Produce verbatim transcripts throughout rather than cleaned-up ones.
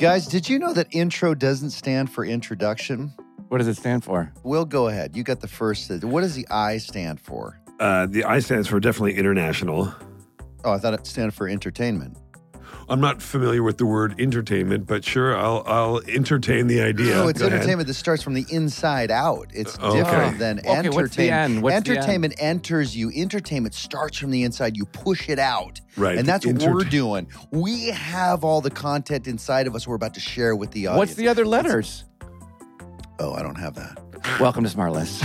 Guys, did you know that intro doesn't stand for introduction? What does it stand for? Will, go ahead. You got the first. What does the I stand for? Uh, the I stands for definitely international. Oh, I thought it stood for entertainment. I'm not familiar with the word entertainment, but sure, I'll I'll entertain the idea. No, it's Go entertainment ahead. that starts from the inside out. It's Okay. different than Okay, entertainment. what's the end? What's the entertainment enters you. Entertainment starts from the inside. You push it out. Right, And that's the what we're entert- doing. We have all the content inside of us we're about to share with the audience. What's the other letters? Oh, I don't have that. Welcome to Smart List.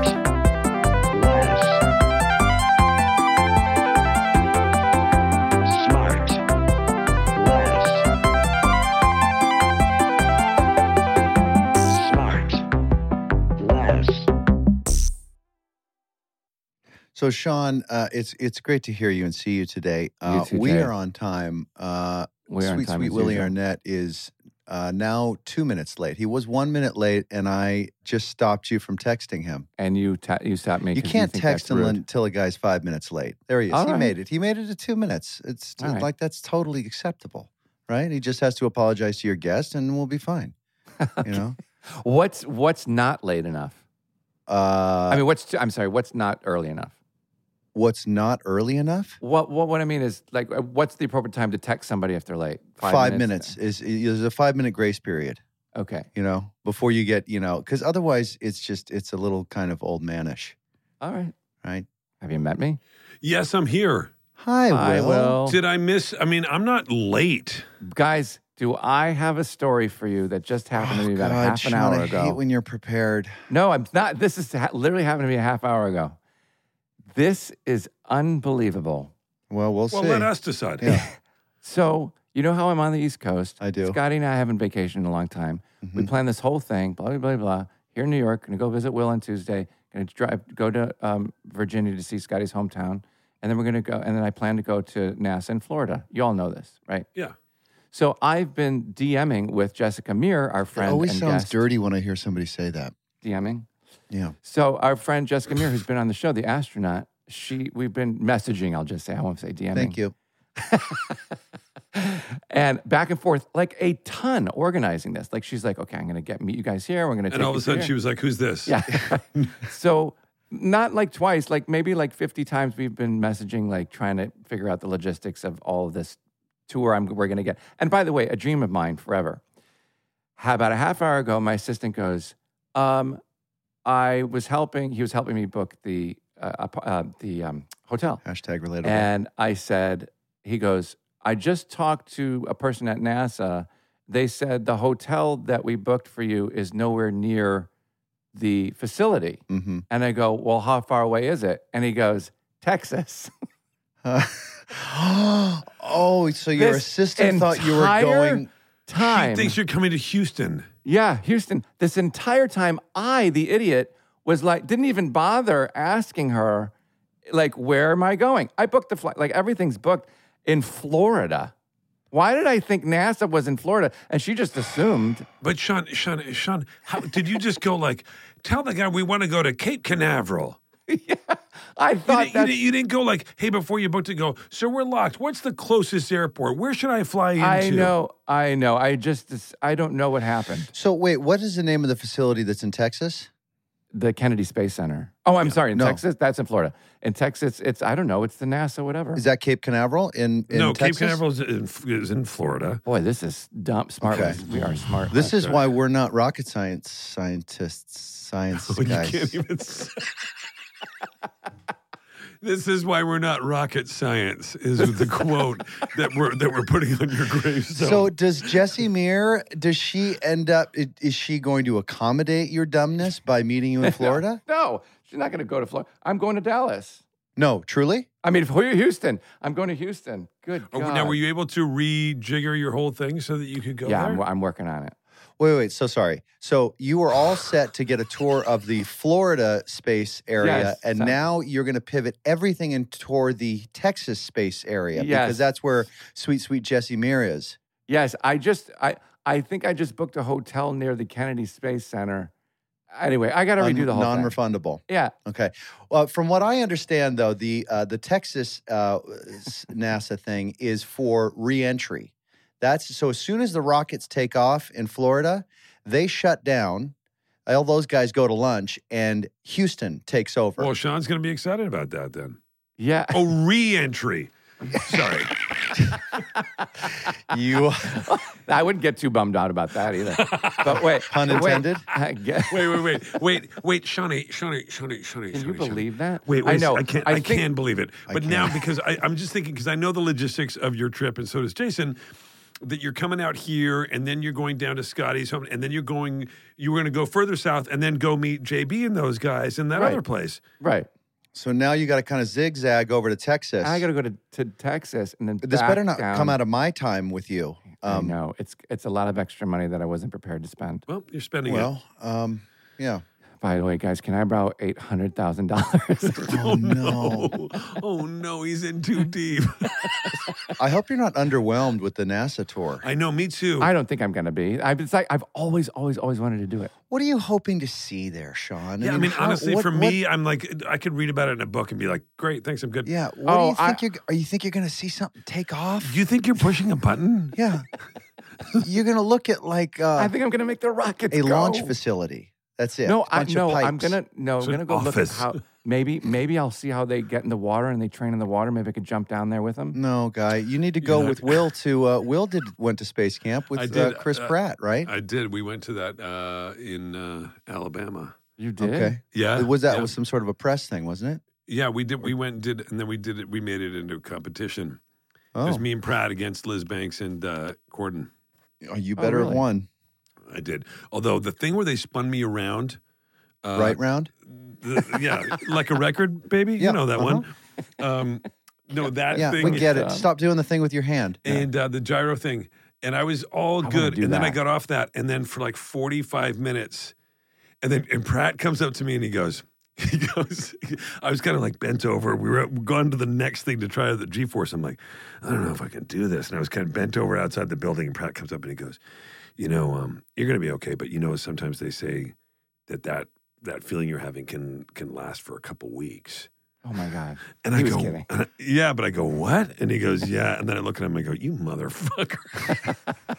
So, Sean, uh, it's it's great to hear you and see you today. Uh, You too, we Jay. are on time. Uh, We are on Sweet, time sweet as Willie usual. Arnett is uh, now two minutes late. He was one minute late, and I just stopped you from texting him. And you ta- you stopped me. You 'cause can't think text that's him rude. until a guy's five minutes late. There he is. All he right. made it. He made it to two minutes. It's All right. like that's totally acceptable, right? He just has to apologize to your guest, and we'll be fine. You know. What's what's not late enough? Uh, I mean, what's too, I'm sorry. What's not early enough? what's not early enough? What what what I mean is like, uh, what's the appropriate time to text somebody if they're late? Five, minutes is is a five minute grace period. Okay. You know, before you get, you know, because otherwise it's just, it's a little kind of old manish, All right. right? Have you met me? Yes, I'm here. Hi, Will. I will. Did I miss? I mean, I'm not late. Guys, do I have a story for you that just happened to me about God, a half Sean, an hour I ago? hate when you're prepared. No, I'm not. This is ha- literally happened to me a half hour ago. This is unbelievable. Well, we'll Well, see. let us decide. Yeah. So, you know how I'm on the East Coast? I do. Scotty and I haven't vacationed in a long time. We Mhm. planned this whole thing, blah, blah, blah, blah. Here in New York, going to go visit Will on Tuesday. Going to drive, go to um, Virginia to see Scotty's hometown. And then we're going to go, and then I plan to go to NASA in Florida. You all know this, right? Yeah. So I've been DMing with Jessica Meir, our It friend always and sounds guest. dirty when I hear somebody say that. DMing. Yeah. So our friend Jessica Meir, who's been on the show, the astronaut, she we've been messaging. I'll just say I won't say DMing. Thank you. And back and forth, like a ton, organizing this. Like she's like, okay, I'm going to get meet you guys here. We're going to take And all of you a sudden, here. she was like, "Who's this?" yeah. So not like twice, like maybe like fifty times we've been messaging, like trying to figure out the logistics of all of this tour I'm we're going to get. And by the way, a dream of mine forever. How about a half hour ago, my assistant goes, um, I was helping. He was helping me book the uh, ap- uh, the um, hotel. Hashtag relatable. And I said, he goes, I just talked to a person at NASA. They said the hotel that we booked for you is nowhere near the facility. mm-hmm. And I go, well, how far away is it? And he goes, Texas. oh, so your This assistant thought you were entire going. Time. She thinks you're coming to Houston. Yeah, Houston. This entire time, I, the idiot, was like, didn't even bother asking her, like, where am I going? I booked the flight, like, everything's booked in Florida. Why did I think NASA was in Florida? And she just assumed. But Sean, Sean, Sean, how did you just go like, tell the guy we want to go to Cape Canaveral? I You, thought didn't, you, that. didn't, you didn't go like, hey, before you booked it, go, so we're locked. What's the closest airport? Where should I fly into? I know, I know. I just, I don't know what happened. So wait, what is the name of the facility that's in Texas? The Kennedy Space Center. Oh, I'm sorry, in No. Texas? That's in Florida. In Texas, it's, I don't know, it's the NASA, whatever. Is that Cape Canaveral in, in No, Texas? Cape Canaveral is in, is in Florida. Boy, this is dumb. Smart. Okay. We are smart. This is Okay. why we're not rocket science scientists, science Oh, you guys. can't even say. This is why we're not rocket science, is the quote that we're that we're putting on your gravestone. So does Jessie Meir, does she end up, i- is she going to accommodate your dumbness by meeting you in Florida? No, she's not going to go to Florida. I'm going to Dallas. No, truly? I mean, for Houston. I'm going to Houston. Good Oh, God. now, were you able to rejigger your whole thing so that you could go Yeah, there? I'm, I'm working on it. Wait, wait, so sorry. So you were all set to get a tour of the Florida space area, Yes, and so- now you're going to pivot everything in toward the Texas space area Yes. because that's where sweet, sweet Jessie Meir is. Yes, I just, I, I think I just booked a hotel near the Kennedy Space Center. Anyway, I got to redo the whole thing. Non-refundable. Yeah. Okay. Well, from what I understand, though, the uh, the Texas uh, s- NASA thing is for reentry. That's so as soon as the Rockets take off in Florida, they shut down. All those guys go to lunch, and Houston takes over. Well, Sean's going to be excited about that then. Yeah. Oh, re-entry. Sorry. You I wouldn't get too bummed out about that either. But wait. Pun wait, intended? I get- Wait, wait, wait, wait, wait, Shawnee, Shawnee, Shawnee, Shawnee. Can you Shawnee, Shawnee. believe that? Wait, wait, I know. I can't. I I, think- can believe it. But I now, can't. because I, I'm just thinking, because I know the logistics of your trip, and so does Jason. That you're coming out here, and then you're going down to Scotty's home, and then you're going. You were going to go further south, and then go meet J B and those guys in that Right. other place. Right. so now you got to kind of zigzag over to Texas. I got to go to, to Texas and then This back better not down. come out of my time with you. I know. It's it's a lot of extra money that I wasn't prepared to spend. Well, you're spending it. Well, um, yeah. By the way, guys, can I borrow eight hundred thousand dollars? Oh no! Oh no, he's in too deep. I hope you're not underwhelmed with the NASA tour. I know, me too. I don't think I'm going to be. I've, it's like I've always, always, always wanted to do it. What are you hoping to see there, Sean? yeah, I mean, how- honestly, what- for what- me, I'm like, I could read about it in a book and be like, great, thanks, I'm good. yeah. What Oh, do you think I- you're? Are you think you're going to see something take off? You think you're pushing a button? Yeah. You're going to look at like uh, I think I'm going to make the rockets a go. launch facility. That's it. No, A I bunch of no, I'm pipes. gonna no, It's I'm an gonna go look at office. how maybe maybe I'll see how they get in the water and they train in the water. Maybe I could jump down there with them. No, guy, you need to go Yeah. with Will to. Uh, Will did went to space camp with I did, uh, Chris uh, Pratt, right? I did. We went to that uh, in uh, Alabama. You did? Okay. Yeah. Was that yeah. was some sort of a press thing, wasn't it? Yeah, we did. We went and did, and then we did it. We made it into a competition. It Oh, was me and Pratt against Liz Banks and uh, Corden. oh you Oh, better have really? won. I did. Although the thing where they spun me around, uh, right round. the, yeah, like a record, baby. Yeah, You know that uh-huh. one. Um, no, that Yeah, thing. we get it. uh, Stop doing the thing with your hand. And uh, the gyro thing. And I was all wanna good. do And then I that. got off that. And then for like forty-five minutes, and then and Pratt comes up to me and he goes, he goes, I was kind of like bent over. We were going to the next thing to try the G-Force. I'm like, I don't know if I can do this. And I was kind of bent over outside the building. And Pratt comes up and he goes, you know, um, you're going to be okay. But you know, sometimes they say that that, that feeling you're having can can last for a couple weeks. Oh my God. And He I was go, kidding. and I- yeah, but I go, what? And he goes, yeah. And then I look at him and I go, you motherfucker.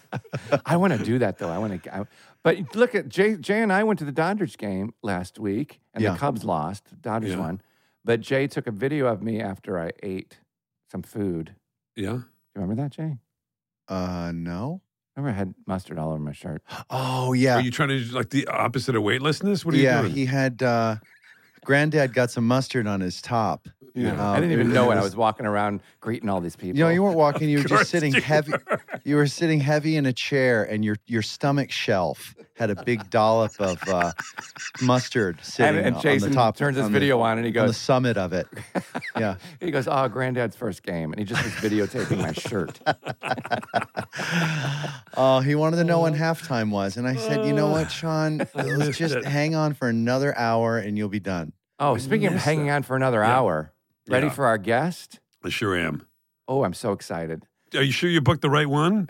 I want to do that though. I want to. But look at Jay. Jay and I went to the Dodgers game last week, and Yeah. the Cubs lost. Dodgers Yeah. won. But Jay took a video of me after I ate some food. Yeah. Do you remember that, Jay? Uh, no. Remember I had mustard all over my shirt. Oh yeah, Are you trying to do like the opposite of weightlessness? What are yeah. you doing? He had. Uh, Granddad got some mustard on his top. Yeah. Uh, I didn't even it- know it it. I was- was walking around greeting all these people. You know, you weren't walking. You were Of just course sitting you heavy. You were sitting heavy in a chair, and your your stomach shelf had a big dollop of uh, mustard and, sitting and on Jason the top. turns his on the- video on, and he on the goes, summit of it. Yeah. he goes, "Oh, Granddad's first game," and he just was videotaping my shirt. Oh, he wanted to know when halftime was, and I said, you know what, Sean? Let's missed just it. hang on for another hour, and you'll be done. Oh, speaking of missed hanging it. on for another Yeah. hour, ready Yeah. for our guest? I sure am. Oh, I'm so excited. Are you sure you booked the right one?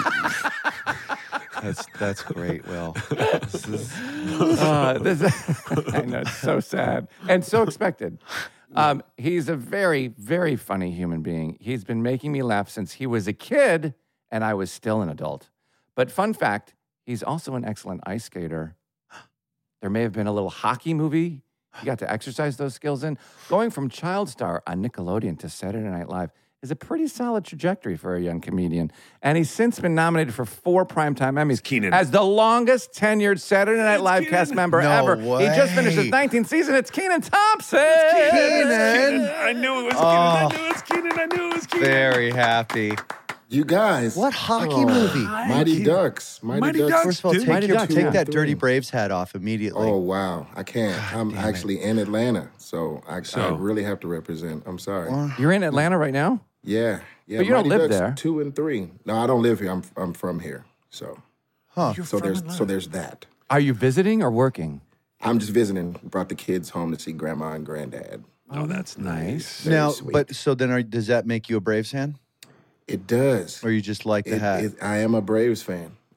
That's that's great, Will. This is, Uh, this, I know, it's so sad and so expected. Um, he's a very, very funny human being. He's been making me laugh since he was a kid and I was still an adult. But fun fact, he's also an excellent ice skater. There may have been a little hockey movie he got to exercise those skills in. Going from child star on Nickelodeon to Saturday Night Live is a pretty solid trajectory for a young comedian. And he's since been nominated for four Primetime Emmys Keenan. as the longest tenured Saturday Night It's Live Keenan. cast member No ever. He just finished his way. nineteenth season. It's Keenan Thompson. Keenan. I knew it was Keenan. Oh. I knew it was Keenan. I knew it was Keenan. very happy. You guys. What hockey Oh, movie? Mighty Ducks. Mighty, Mighty Ducks. Ducks. First of all, Dude. take, Mighty your, Ducks, take yeah. that Dirty Braves hat off immediately. Oh, wow. I can't. I'm damn it. actually in Atlanta, so I, I So- really have to represent. I'm sorry. You're in Atlanta right now? Yeah. Yeah. But you don't Mighty live Ducks there. Two and three. No, I don't live here. I'm I'm from here. So Huh. You're so from there's Atlanta. so there's that. Are you visiting or working? I'm just visiting. Brought the kids home to see grandma and granddad. Oh, that's nice. Very Now, sweet. but so then, are, does that make you a Braves fan, It does. or you just like the It- hat? it- I am a Braves fan.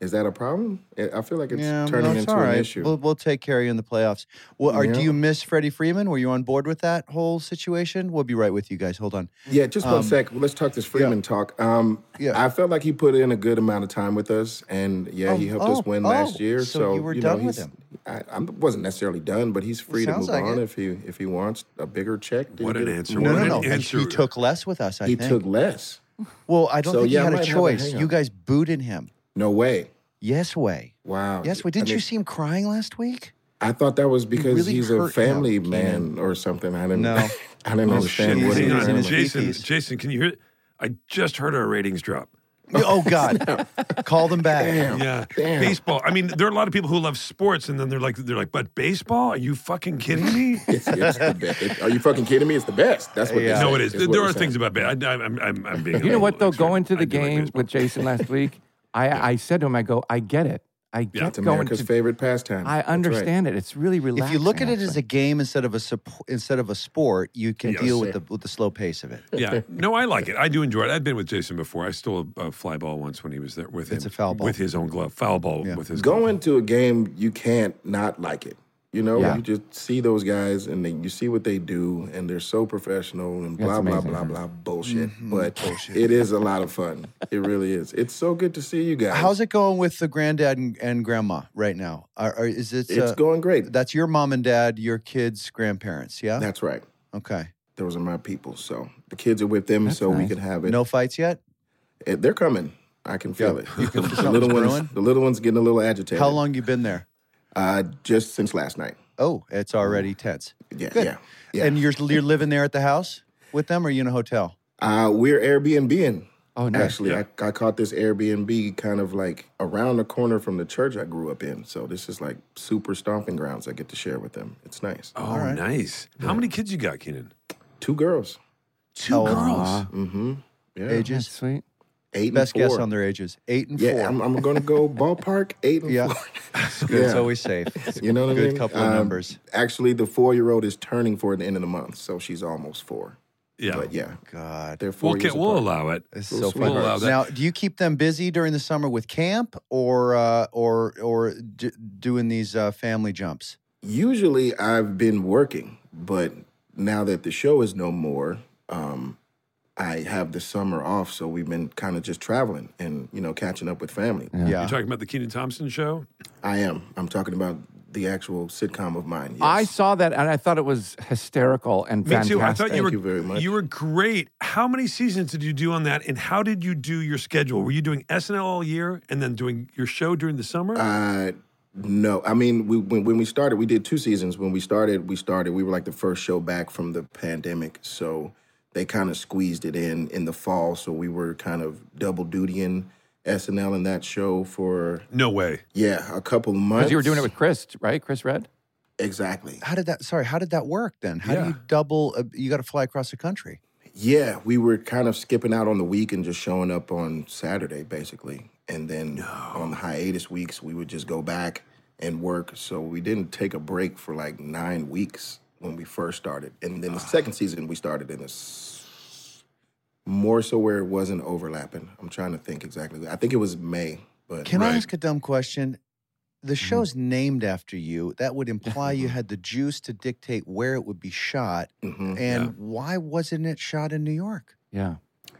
Is that a problem? I feel like it's Yeah, turning no, it's into all an right. issue. We'll, we'll take care of you in the playoffs. Well, are, do Yeah. you miss Freddie Freeman? Were you on board with that whole situation? We'll be right with you guys. Hold on. Yeah, just one Um, sec. Let's talk this Freeman talk. Um, Yeah. I felt like he put in a good amount of time with us, and yeah, Oh, he helped oh, us win oh, last year. so So, you were know, done with he's- him. I, I wasn't necessarily done, but he's free to sounds move like on it. if he if he wants a bigger check. Did What he an get- answer. No, What no, an no. He, answer. he took less with us, I He think. took less. well, I don't So, think yeah, I you had a might have a choice. hang-up. You guys booted him. No way. Yes way. Wow. Yes way. I Didn't you mean, see him crying last week? I thought that was because really he's a hurt family him, man or something. I didn't. No. I didn't Oh, understand shit. what he Hang was on. his saying. Jason, Yankees. Jason, can you hear it? I just heard our ratings drop. Oh, God. Call them back. Damn. Yeah, Damn. baseball. I mean, there are a lot of people who love sports, and then they're like, they're like, but baseball? Are you fucking kidding me? It's, it's the best. It- are you fucking kidding me? It's the best. That's what. Yeah. They say. No, it is. It's what There we're are things saying. about baseball. I, I'm, I'm, I'm being. a You know little what, though? extreme. Going to the I do like game baseball. with Jason last week, I, I said to him, I go, I get it. I get It's going America's to. favorite pastime. I That's right. understand it. It's really relaxing. If you look at it as actually. a game instead of a supp- instead of a sport, you can Yes, deal with sir. the with the slow pace of it. Yeah, no, I like it. I do enjoy it. I've been with Jason before. I stole a, a fly ball once when he was there with him. It's a foul ball. with his own glove. Foul ball Yeah. with his Going glove. to a game, you can't not like it. You know, Yeah. you just see those guys and then you see what they do, and they're so professional and That's blah blah amazing. blah blah bullshit. Mm-hmm. But it is a lot of fun. It really is. It's so good to see you guys. How's it going with the granddad and, and grandma right now? Are, are, is it? It's uh, going great. That's your mom and dad, your kids' grandparents, yeah? That's right. Okay. Those are my people. So the kids are with them, That's so we nice. can have it. No fights yet? Eh, They're coming. I can feel Yeah. it. You can- the something's little ones. brewing? The little ones getting a little agitated. How long you been there? Uh, just since last night. Oh, it's already tense. Yeah, Good. yeah, yeah. And you're you're living there at the house with them, or are you in a hotel? Uh, we're Airbnb-ing. Oh, nice. Actually, I, I caught this Airbnb kind of like around the corner from the church I grew up in. So this is like super stomping grounds I get to share with them. It's nice. Oh, nice. How many kids you got, Keenan? Two girls. Two How old? girls. Mm-hmm. Yeah. That's Ages? sweet. Eight Best and four. guess on their ages. Eight and Yeah, four. I'm, I'm going to go ballpark eight and Yeah. four. It's good. It's Yeah. always safe. You know what I Good mean? couple of Um, numbers. Actually, the four-year-old is turning for the end of the month, so she's almost four. Yeah. But yeah, God. they're 4 We'll, years we'll apart. allow it. It's Little so funny. We'll allow that. Now, do you keep them busy during the summer with camp, or uh, or or d- doing these uh, family jumps? Usually, I've been working, but now that the show is no more, um, I have the summer off, so we've been kind of just traveling and you know catching up with family. Yeah. You're talking about the Keenan Thompson show? I am. I'm talking about the actual sitcom of mine. Yes. I saw that and I thought it was hysterical and Me fantastic. too. I thought you Thank were you very much. you were great. How many seasons did you do on that? And how did you do your schedule? Were you doing S N L all year and then doing your show during the summer? Uh, no, I mean, we, when, when we started, we did two seasons. When we started, we started, we were like the first show back from the pandemic. So they kind of squeezed it in in the fall. So we were kind of double dutying S N L in that show for, no way. yeah, a couple months. Because you were doing it with Chris, right? Chris Red? Exactly. How did that? Sorry, how did that work then? How Yeah. do you double? Uh, you got to fly across the country. Yeah, we were kind of skipping out on the week and just showing up on Saturday, basically. And then on the hiatus weeks, we would just go back and work. So we didn't take a break for like nine weeks when we first started. And then the second season, we started in this more so where it wasn't overlapping. I'm trying to think exactly. I think it was May, but Can I Right. ask a dumb question? The show's named after you. That would imply you had the juice to dictate where it would be shot. Mhm. And why wasn't it shot in New York? Yeah.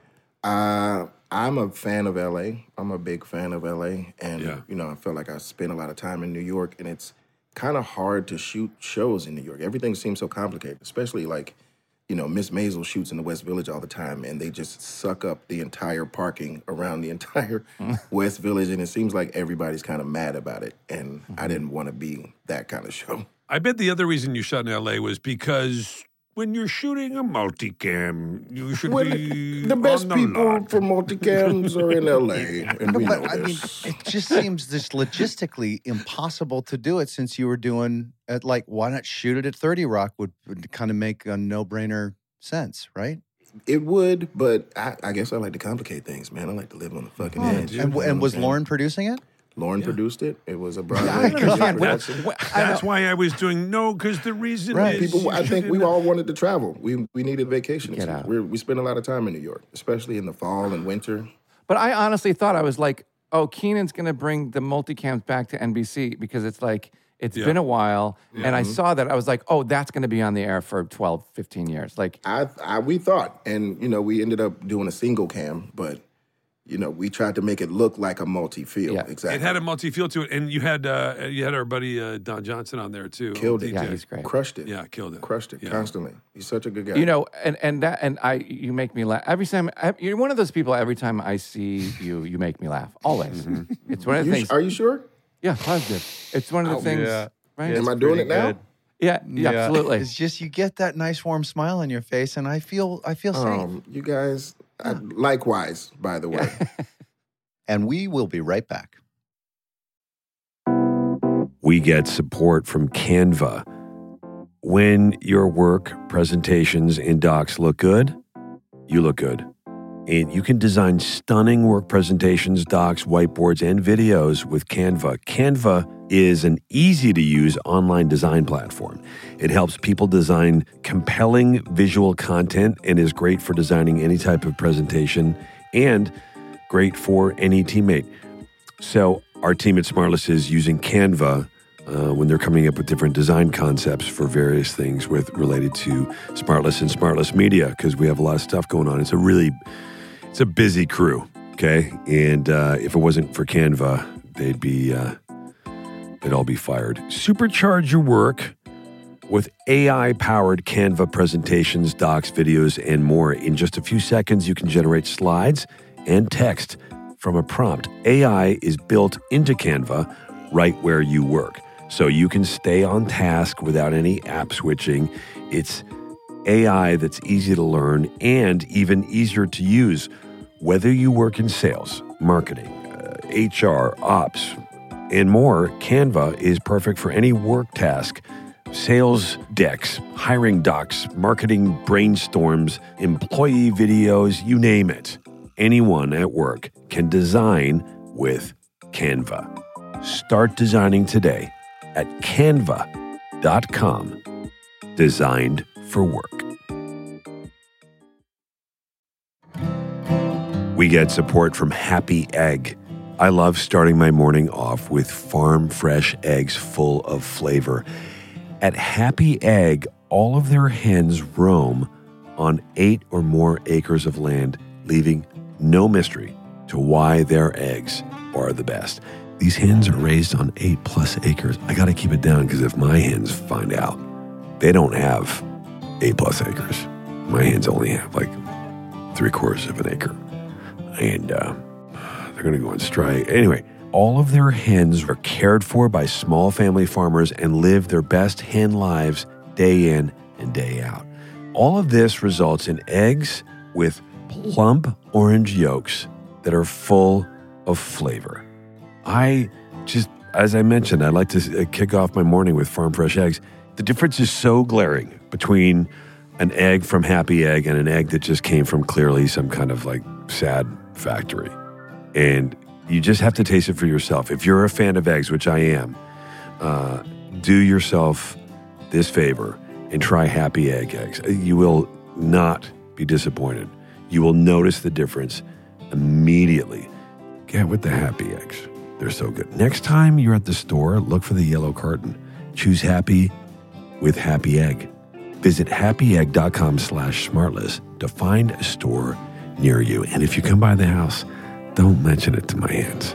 Uh, I'm a fan of L A. I'm a big fan of L A. And, Yeah. you know, I feel like I spent a lot of time in New York, and it's kind of hard to shoot shows in New York. Everything seems so complicated, especially like, you know, Miss Maisel shoots in the West Village all the time, and they just suck up the entire parking around the entire West Village, and it seems like everybody's kind of mad about it. And I didn't want to be that kind of show. I bet the other reason you shot in L A was because when you're shooting a multicam, you should Well, be the best on the people lot. for multicams are in L A, and we know But I mean, this. it just seems just logistically impossible to do it since you were doing at like, why not shoot it at thirty Rock would, would kind of make a no brainer sense, right? It would, but I, I guess I like to complicate things, man. I like to live on the fucking edge. And, You know what and I'm was saying? Lauren producing it? Lauren produced it. It was a Broadway I understand. production. Well, I That's know. why I was doing no, because the reason Right. is People, I you think we shouldn't- all wanted to travel. We we needed vacation. Get out. We're, we spend a lot of time in New York, especially in the fall and winter. But I honestly thought I was like, oh, Keenan's going to bring the multicams back to N B C because it's like, it's Yeah. been a while. Yeah. And I saw that. I was like, oh, that's going to be on the air for twelve, fifteen years. Like, I, I we thought, and you know, we ended up doing a single cam, but you know, we tried to make it look like a multi-field. Yeah. Exactly. It had a multi-feel to it, and you had uh, you had our buddy uh, Don Johnson on there too. Killed it. D J. yeah, he's great. Crushed it. Yeah, killed it. Crushed it Yeah. constantly. He's such a good guy. You know, and, and that, and I, you make me laugh. Every time, I- you're one of those people, every time I see you, you make me laugh. Always. It's one of the You- things. are you sure? Yeah, positive. It's one of the Oh, things, yeah. right? Am I doing it now? Yeah, yeah, absolutely. It's just you get that nice warm smile on your face, and I feel I feel safe. Um, you guys, I, likewise, by the way. And we will be right back. We get support from Canva. When your work, presentations, and docs look good, you look good. And you can design stunning work presentations, docs, whiteboards, and videos with Canva. Canva is an easy-to-use online design platform. It helps people design compelling visual content and is great for designing any type of presentation and great for any teammate. So our team at Smartless is using Canva uh, when they're coming up with different design concepts for various things with related to Smartless and Smartless Media, because we have a lot of stuff going on. It's a really, it's a busy crew, okay? And uh, if it wasn't for Canva, they'd be, uh, they'd all be fired. Supercharge your work with A I-powered Canva presentations, docs, videos, and more. In just a few seconds, you can generate slides and text from a prompt. A I is built into Canva right where you work, so you can stay on task without any app switching. It's A I that's easy to learn and even easier to use. Whether you work in sales, marketing, uh, H R, ops, and more, Canva is perfect for any work task. Sales decks, hiring docs, marketing brainstorms, employee videos, you name it. Anyone at work can design with Canva. Start designing today at canva dot com. Designed for work. We get support from Happy Egg. I love starting my morning off with farm fresh eggs full of flavor. At Happy Egg, all of their hens roam on eight or more acres of land, leaving no mystery to why their eggs are the best. These hens are raised on eight plus acres. I got to keep it down because if my hens find out, they don't have eight plus acres. My hens only have like three quarters of an acre. And uh, they're going to go on strike. Anyway, all of their hens are cared for by small family farmers and live their best hen lives day in and day out. All of this results in eggs with plump orange yolks that are full of flavor. I just, as I mentioned, I like to kick off my morning with farm fresh eggs. The difference is so glaring between an egg from Happy Egg and an egg that just came from clearly some kind of like sad factory. And you just have to taste it for yourself. If you're a fan of eggs, which I am, uh, do yourself this favor and try Happy Egg eggs. You will not be disappointed. You will notice the difference immediately. Get with the Happy Eggs. They're so good. Next time you're at the store, look for the yellow carton. Choose Happy with Happy Egg. Visit happyegg.com slash smartless to find a store near you. And if you come by the house, don't mention it to my hands.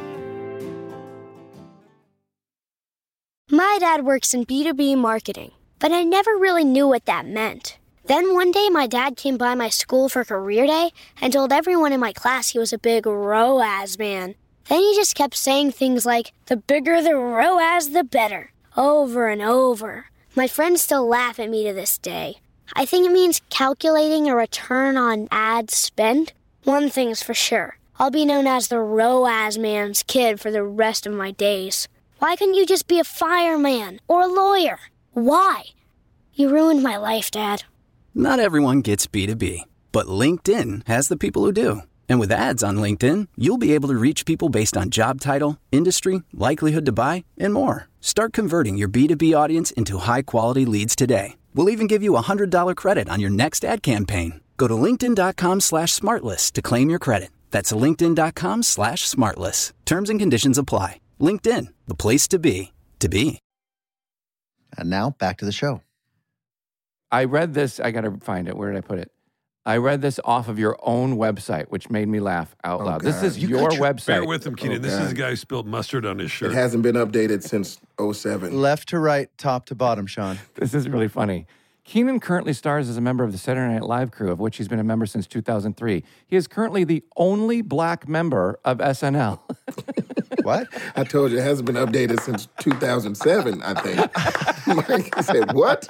My dad works in B two B marketing, but I never really knew what that meant. Then one day my dad came by my school for career day and told everyone in my class he was a big R O A S man. Then he just kept saying things like, the bigger the R O A S, the better, over and over. My friends still laugh at me to this day. I think it means calculating a return on ad spend. One thing's for sure, I'll be known as the R O A S man's kid for the rest of my days. Why couldn't you just be a fireman or a lawyer? Why? You ruined my life, Dad. Not everyone gets B two B, but LinkedIn has the people who do. And with ads on LinkedIn, you'll be able to reach people based on job title, industry, likelihood to buy, and more. Start converting your B two B audience into high-quality leads today. We'll even give you a one hundred dollars credit on your next ad campaign. Go to linkedin.com slash smartless to claim your credit. That's linkedin.com slash smartless. Terms and conditions apply. LinkedIn, the place to be, to be. And now back to the show. I read this. I got to find it. Where did I put it? I read this off of your own website, which made me laugh out loud. This is You your got your- website. Bear with him, Keenan. Oh, this is God. the guy who spilled mustard on his shirt. It hasn't been updated since oh seven. Left to right, top to bottom, Sean. This is really funny. Keenan currently stars as a member of the Saturday Night Live crew, of which he's been a member since two thousand three. He is currently the only black member of S N L. What? I told you it hasn't been updated since two thousand seven, I think. Mike said, what?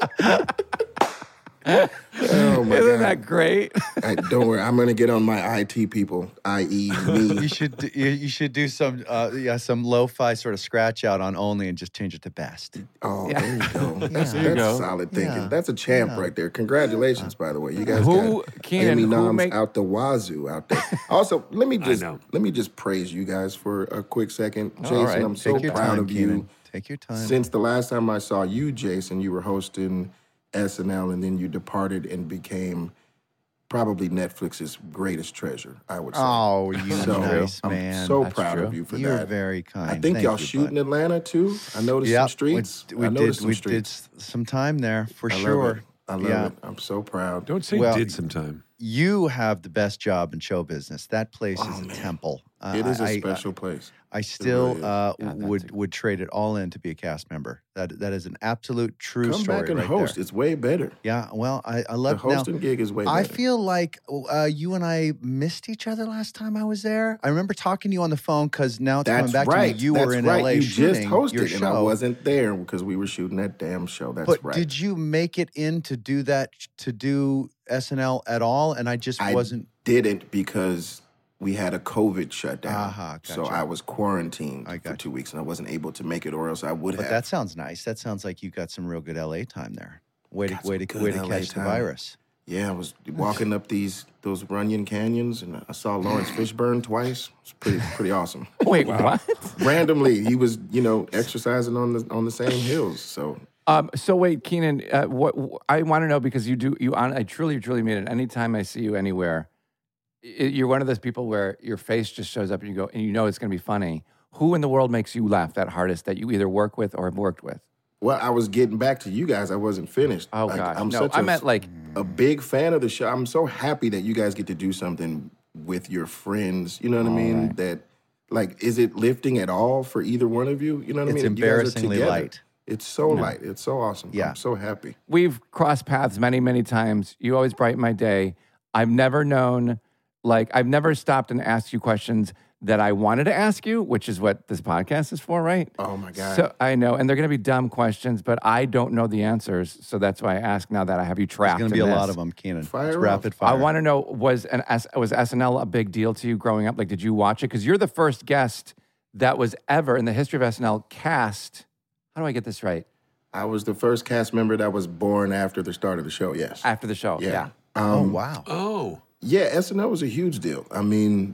Oh, my Isn't God. that great? Hey, don't worry. I'm going to get on my I T people, that is me. You should do- you, you should do some uh, yeah some lo-fi sort of scratch out on Only and just change it to best. Oh, there you go. That's, There you that's go. solid thinking. Yeah. That's a champ right there. Congratulations, by the way. You guys Who- got Keenan, Amy who Noms make- out the wazoo out there. Also, let me just know. let me just praise you guys for a quick second. Jason, right. I'm so Take your proud time, of you. Keenan. Take your time. Since the last time I saw you, Jason, you were hosting S N L, and then you departed and became probably Netflix's greatest treasure, I would say. Oh, you so nice I'm man. so That's proud true. of you for You're that. very kind. I think Thank y'all you, shoot bud. in Atlanta too. I noticed Yep, some streets. We, we I noticed did. some We streets. did some time there for I sure. love it. I love yeah. it. I'm so proud. Don't say Well, did sometime. You have the best job in show business. That place Oh, is a man. temple. Uh, It is a I- special place. I still really is. uh, Yeah, that's would a- would trade it all in to be a cast member. That that is an absolute true Come story back and right host. there. It's way better. Yeah, well, I, I The love now. hosting gig is way I better. feel like uh, you and I missed each other last time I was there. I remember talking to you on the phone because now it's That's coming back right. to me. You That's were in right. L A you shooting just hosted, your and show. I wasn't there because we were shooting that damn show. That's but right. did you make it in to do that to do S N L at all? And I just I wasn't. didn't because we had a COVID shutdown. Aha, So gotcha. I was quarantined I for got two weeks, and I wasn't able to make it, or else I would But have. that sounds nice. That sounds like you got some real good L A time there. Way to Got way some to good way to L A catch the time. virus. Yeah, I was walking up these those Runyon Canyons, and I saw Lawrence Fishburne twice. It's pretty pretty awesome. Wait, what? Randomly, he was you know exercising on the on the same hills. So Um, so wait, Keenan, uh, what I want to know because you do you on I truly truly mean it. Anytime I see you anywhere, i- you're one of those people where your face just shows up and you go and you know it's going to be funny. Who in the world makes you laugh that hardest that you either work with or have worked with? well, I was getting back to you guys. I wasn't finished. Oh Like, gosh, I'm no, such I a- meant like a big fan of the show. I'm so happy that you guys get to do something with your friends. You know what I mean? That like, is it lifting at all for either one of you? You know what It's I mean? You guys are embarrassingly together. light. It's so light. It's so awesome. Yeah. I'm so happy. we've crossed paths many many times. You always brighten my day. I've never known like I've never stopped and asked you questions that I wanted to ask you, which is what this podcast is for, right? Oh my God. So I know, and they're going to be dumb questions, but I don't know the answers, so that's why I ask now that I have you There's trapped. going to be in a this. lot of them, Keenan. Fire It's off. rapid fire. I want to know was an S, was S N L a big deal to you growing up? Like, did you watch it? Because you're the first guest that was ever in the history of S N L cast. How do I get this right? I was the first cast member that was born after the start of the show. Yes. After the show, yeah. yeah. Oh Um, wow. Oh, Yeah, S N L was a huge deal. I mean,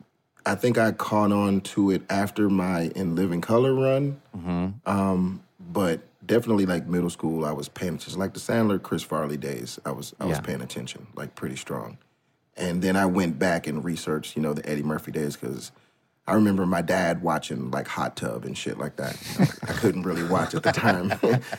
I think I caught on to it after my In Living Color run. Um, but definitely like middle school, I was paying attention. Like the Sandler, Chris Farley days, I was I was Yeah. paying attention, like pretty strong. And then I went back and researched, you know, the Eddie Murphy days because I remember my dad watching like Hot Tub and shit like that. I couldn't really watch at the time.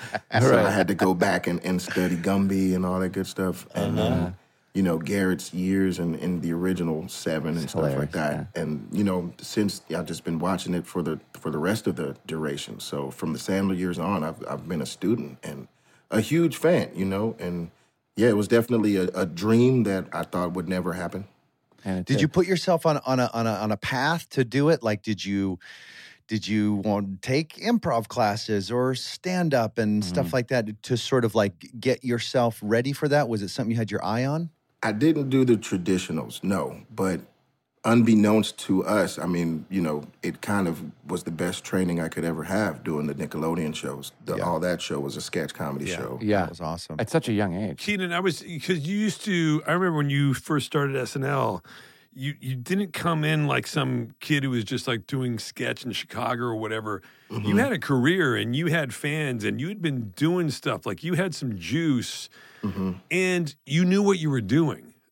So I had to go back and, and study Gumby and all that good stuff. And then, you know, Garrett's years and in, in the original Seven and stuff like hilarious, that. And, you know, since I've just been watching it for the for the rest of the duration. So from the Sandler years on, I've I've been a student and a huge fan, you know. And yeah, it was definitely a, a dream that I thought would never happen. And it Did you put yourself on on a on a on a path to do it? Like, did you did you want to take improv classes or stand up and Mm-hmm. stuff like that to sort of like get yourself ready for that? Was it something you had your eye on? I didn't do the traditionals, no. But unbeknownst to us, I mean, you know, it kind of was the best training I could ever have doing the Nickelodeon shows. The, Yeah. All That show was a sketch comedy show. Yeah, That was awesome. at such a young age. Keenan, I was because you used to. I remember when you first started S N L. You you didn't come in like some kid who was just like doing sketch in Chicago or whatever. You had a career and you had fans and you had been doing stuff like you had some juice and you knew what you were doing.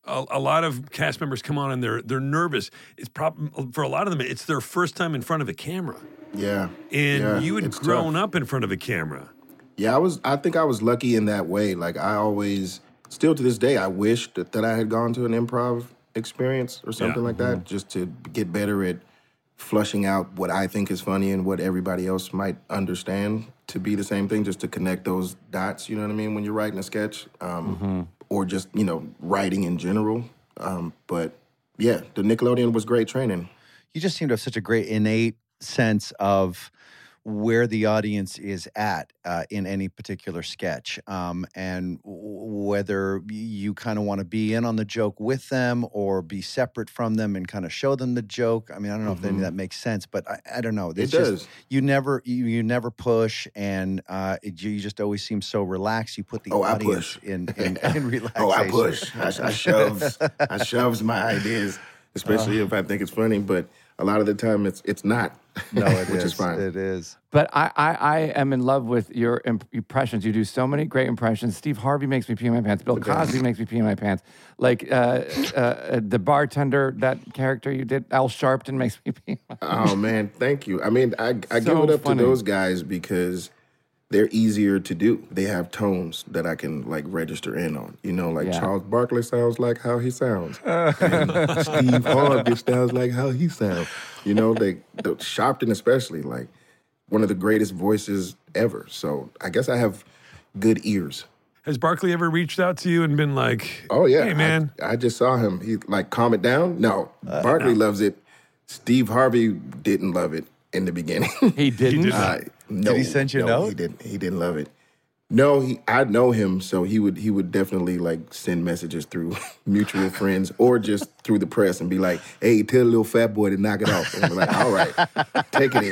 a, a lot of cast members come on and they're they're nervous. It's prob- for a lot of them, it's their first time in front of a camera. Yeah. And yeah, you had it's grown tough. up in front of a camera. Yeah, I was. I think I was lucky in that way. Like I always, still to this day, I wish that, that I had gone to an improv experience or something Yeah. like that, just to get better at flushing out what I think is funny and what everybody else might understand to be the same thing, just to connect those dots. You know what I mean? When you're writing a sketch, um, Mm-hmm. or just you know writing in general. Um, but yeah, the Nickelodeon was great training. You just seem to have such a great innate sense of where the audience is at uh, in any particular sketch, um, and w- whether you kind of want to be in on the joke with them or be separate from them and kind of show them the joke. I mean, I don't know if any of that makes sense, but I, I don't know. It's It just, does. You never, you, you never push, and uh, it, you just always seem so relaxed. You put the Oh, I audience push. in, in, in relaxation. Oh, I push. I, I shoves. I shoves my ideas, especially if I think it's funny. But a lot of the time, it's it's not. No, it which is. is fine. It is. But I, I, I am in love with your imp- impressions. You do so many great impressions. Steve Harvey makes me pee in my pants. Bill Cosby makes me pee in my pants. Like uh, uh, the bartender, that character you did, Al Sharpton makes me pee in my pants. Oh man, thank you. I mean, I I So give it up funny. to those guys because they're easier to do. They have tones that I can like register in on. You know, like Yeah. Charles Barkley sounds like how he sounds. And Steve Harvey sounds like how he sounds. You know, they the Sharpton especially, like one of the greatest voices ever. So I guess I have good ears. Has Barkley ever reached out to you and been like, Oh yeah, hey man, I, I just saw him. He like calm it down. No, Barkley loves it. Steve Harvey didn't love it in the beginning. He didn't? did Uh, no, he send you a no, note? He didn't. He didn't love it. No, he. I know him, so he would. He would definitely like send messages through mutual friends or just through the press and be like, "Hey, tell the little fat boy to knock it off." And I'm like, "All right, take it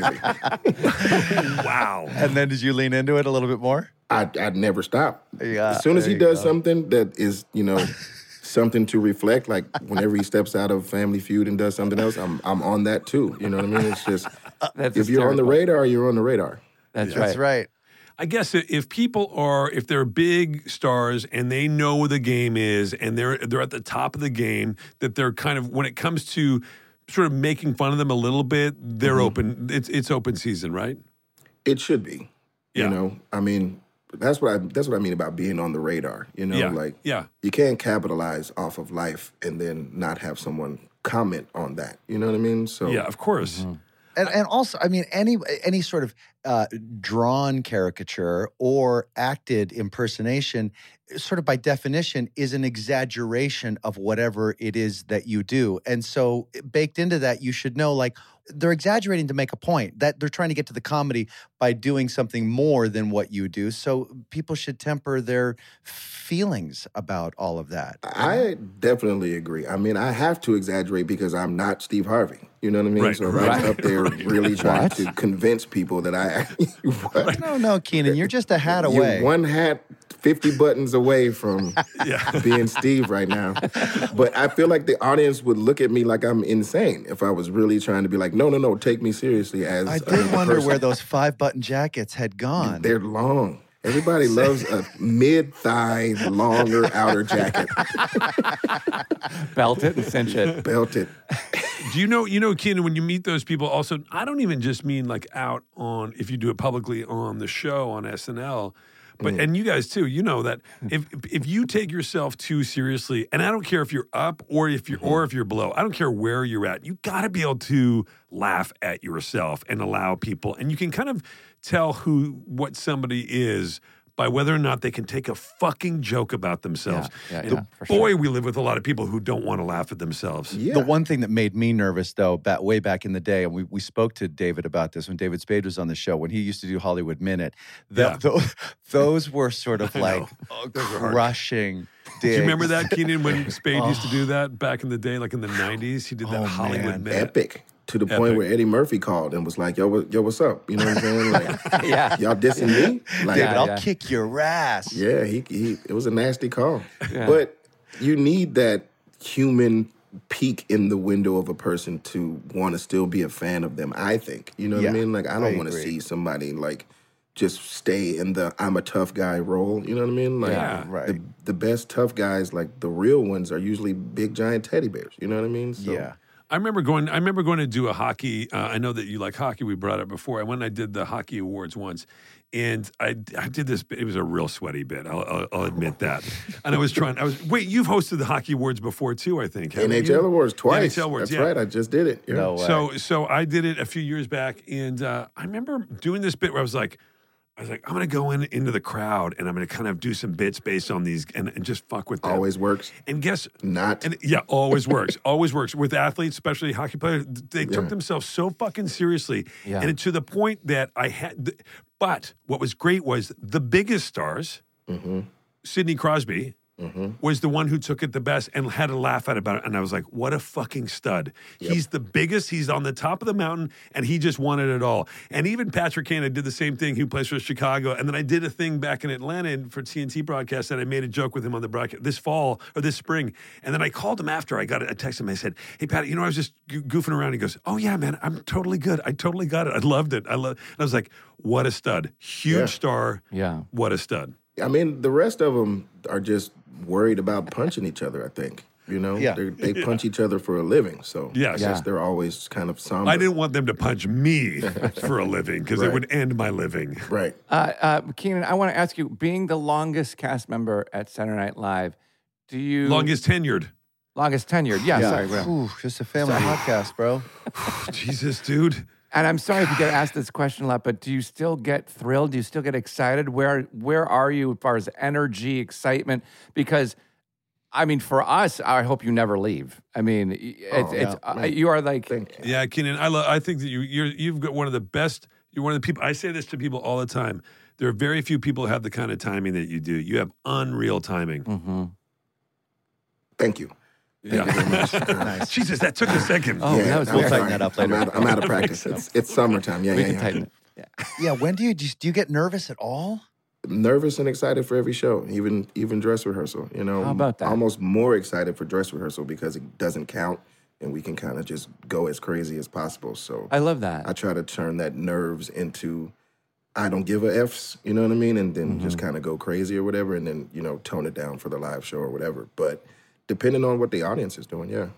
easy." wow. And then did you lean into it a little bit more? I, I'd never stop. Yeah, As soon as there he you does go. something that is, you know, something to reflect, like whenever he steps out of Family Feud and does something else, I'm I'm on that too. You know what I mean? It's just That's if you're on the hysterical. radar, you're on the radar. That's right. That's right. I guess i- if people are, if they're big stars and they know what the game is and they're they're at the top of the game, that they're kind of, when it comes to sort of making fun of them a little bit, they're open. It's it's open season, right? It should be. Yeah. You know, I mean, that's what I that's what I mean about being on the radar. You know, Yeah. like Yeah. you can't capitalize off of life and then not have someone comment on that. You know what I mean? So Yeah, of course. And, and also, I mean, any any sort of uh, drawn caricature or acted impersonation, sort of by definition, is an exaggeration of whatever it is that you do. And so, baked into that, you should know, like, they're exaggerating to make a point. That they're trying to get to the comedy by doing something more than what you do. So people should temper their feelings about all of that. I definitely agree. I mean, I have to exaggerate because I'm not Steve Harvey. You know what I mean? Right, so if right, I'm up there really trying to convince people that I what? No, no, Keenan, you're just a hat You're away. one hat, fifty buttons away from Yeah. being Steve right now. But I feel like the audience would look at me like I'm insane if I was really trying to be like, no, no, no, take me seriously as I a did wonder person. where those five button jackets had gone. They're long. Everybody loves a mid-thigh, longer outer jacket, Belt it and cinch it. belted. Do you know, you know, Keenan, when you meet those people, also, I don't even just mean like out on, if you do it publicly on the show on S N L, but, and you guys too, you know that if if you take yourself too seriously, and I don't care if you're up or if you're, or if you're below, I don't care where you're at, you got to be able to laugh at yourself and allow people, and you can kind of tell who, what somebody is by whether or not they can take a fucking joke about themselves. Yeah, yeah, The- yeah, for boy, sure. we live with a lot of people who don't want to laugh at themselves. Yeah. The one thing that made me nervous, though, back, way back in the day, and we, we spoke to David about this when David Spade was on the show, when he used to do Hollywood Minute, the, Yeah. those, those were sort of I like know. uh, Those were hard. crushing digs. Do you remember that, Keenan, when Spade used to do that back in the day, like in the nineties? He did that Oh, Hollywood man. Minute. Epic. To the Epic. point where Eddie Murphy called and was like, yo, what- yo, what's up? You know what I'm saying? Like, Yeah. y'all dissing me? Like, David, I'll yeah. kick your ass. yeah, he, he it was a nasty call. Yeah. But you need that human peek in the window of a person to want to still be a fan of them, I think. You know what Yeah, I mean? Like, I I don't want to agree. see somebody like just stay in the I'm a tough guy role. You know what I mean? Like Yeah. Right. the, the best tough guys, like the real ones, are usually big giant teddy bears. You know what I mean? So, Yeah. I remember going. I remember going to do a hockey. Uh, I know that you like hockey. We brought it before. I went and I did the hockey awards once, and I I did this. It was a real sweaty bit. I'll, I'll, I'll admit that. And I was trying. I was wait. You've hosted the hockey awards before too, I think. haven't N H L you? awards twice. N H L awards. That's yeah. right. I just did it. Yeah. No way. So so I did it a few years back, and uh, I remember doing this bit where I was like, I was like, I'm gonna go in into the crowd and I'm gonna kind of do some bits based on these and, and just fuck with them. Always works. And guess Not. and yeah, always works. Always works with athletes, especially hockey players. They took Yeah. themselves so fucking seriously, Yeah. and it, to the point that I had. th- But what was great was the biggest stars, Mm-hmm. Sidney Crosby, was the one who took it the best and had a laugh at it about it. And I was like, what a fucking stud. He's the biggest. He's on the top of the mountain, and he just wanted it all. And even Patrick Kane, I did the same thing, who plays for Chicago. And then I did a thing back in Atlanta for T N T broadcast, and I made a joke with him on the broadcast this fall or this spring. And then I called him after. I got a text him. I said, hey, Pat, you know, I was just go- goofing around. He goes, oh, yeah, man, I'm totally good. I totally got it. I loved it. I love. And I was like, what a stud. Huge Yeah. star. Yeah. What a stud. I mean, the rest of them are just worried about punching each other, I think. You know? Yeah. They're- They punch each other for a living. So Yes. I guess Yeah. they're always kind of somber. I didn't want them to punch me for a living because it Right. would end my living. Right. Uh, uh, Keenan, I want to ask you, being the longest cast member at Saturday Night Live, do you Longest tenured. longest tenured? Yeah, sorry, bro. Ooh, just a family podcast, bro. Jesus, dude. And I'm sorry if you get asked this question a lot, but do you still get thrilled? Do you still get excited? Where where are you as far as energy, excitement? Because, I mean, for us, I hope you never leave. I mean, it's, Oh, it's yeah, uh, man. you are like, Thank you. Yeah, Keenan, I love. I think that you you're you've got one of the best. You're one of the people. I say this to people all the time. There are very few people who have the kind of timing that you do. You have unreal timing. mhm. Thank you. Yeah. Nice. Jesus, that took a second. Oh, that was I'm We'll tighten sorry. that up I'm later. out, I'm out of practice. It's, it's summertime. Yeah, we yeah, can yeah. tighten it. Yeah. Yeah, when do you, do you do you get nervous at all? Nervous and excited for every show, even even dress rehearsal. You know, How about that? Almost more excited for dress rehearsal because it doesn't count, and we can kind of just go as crazy as possible. So I love that. I try to turn that nerves into I don't give a F's, you know what I mean? And then just kind of go crazy or whatever, and then, you know, tone it down for the live show or whatever. But depending on what the audience is doing, yeah.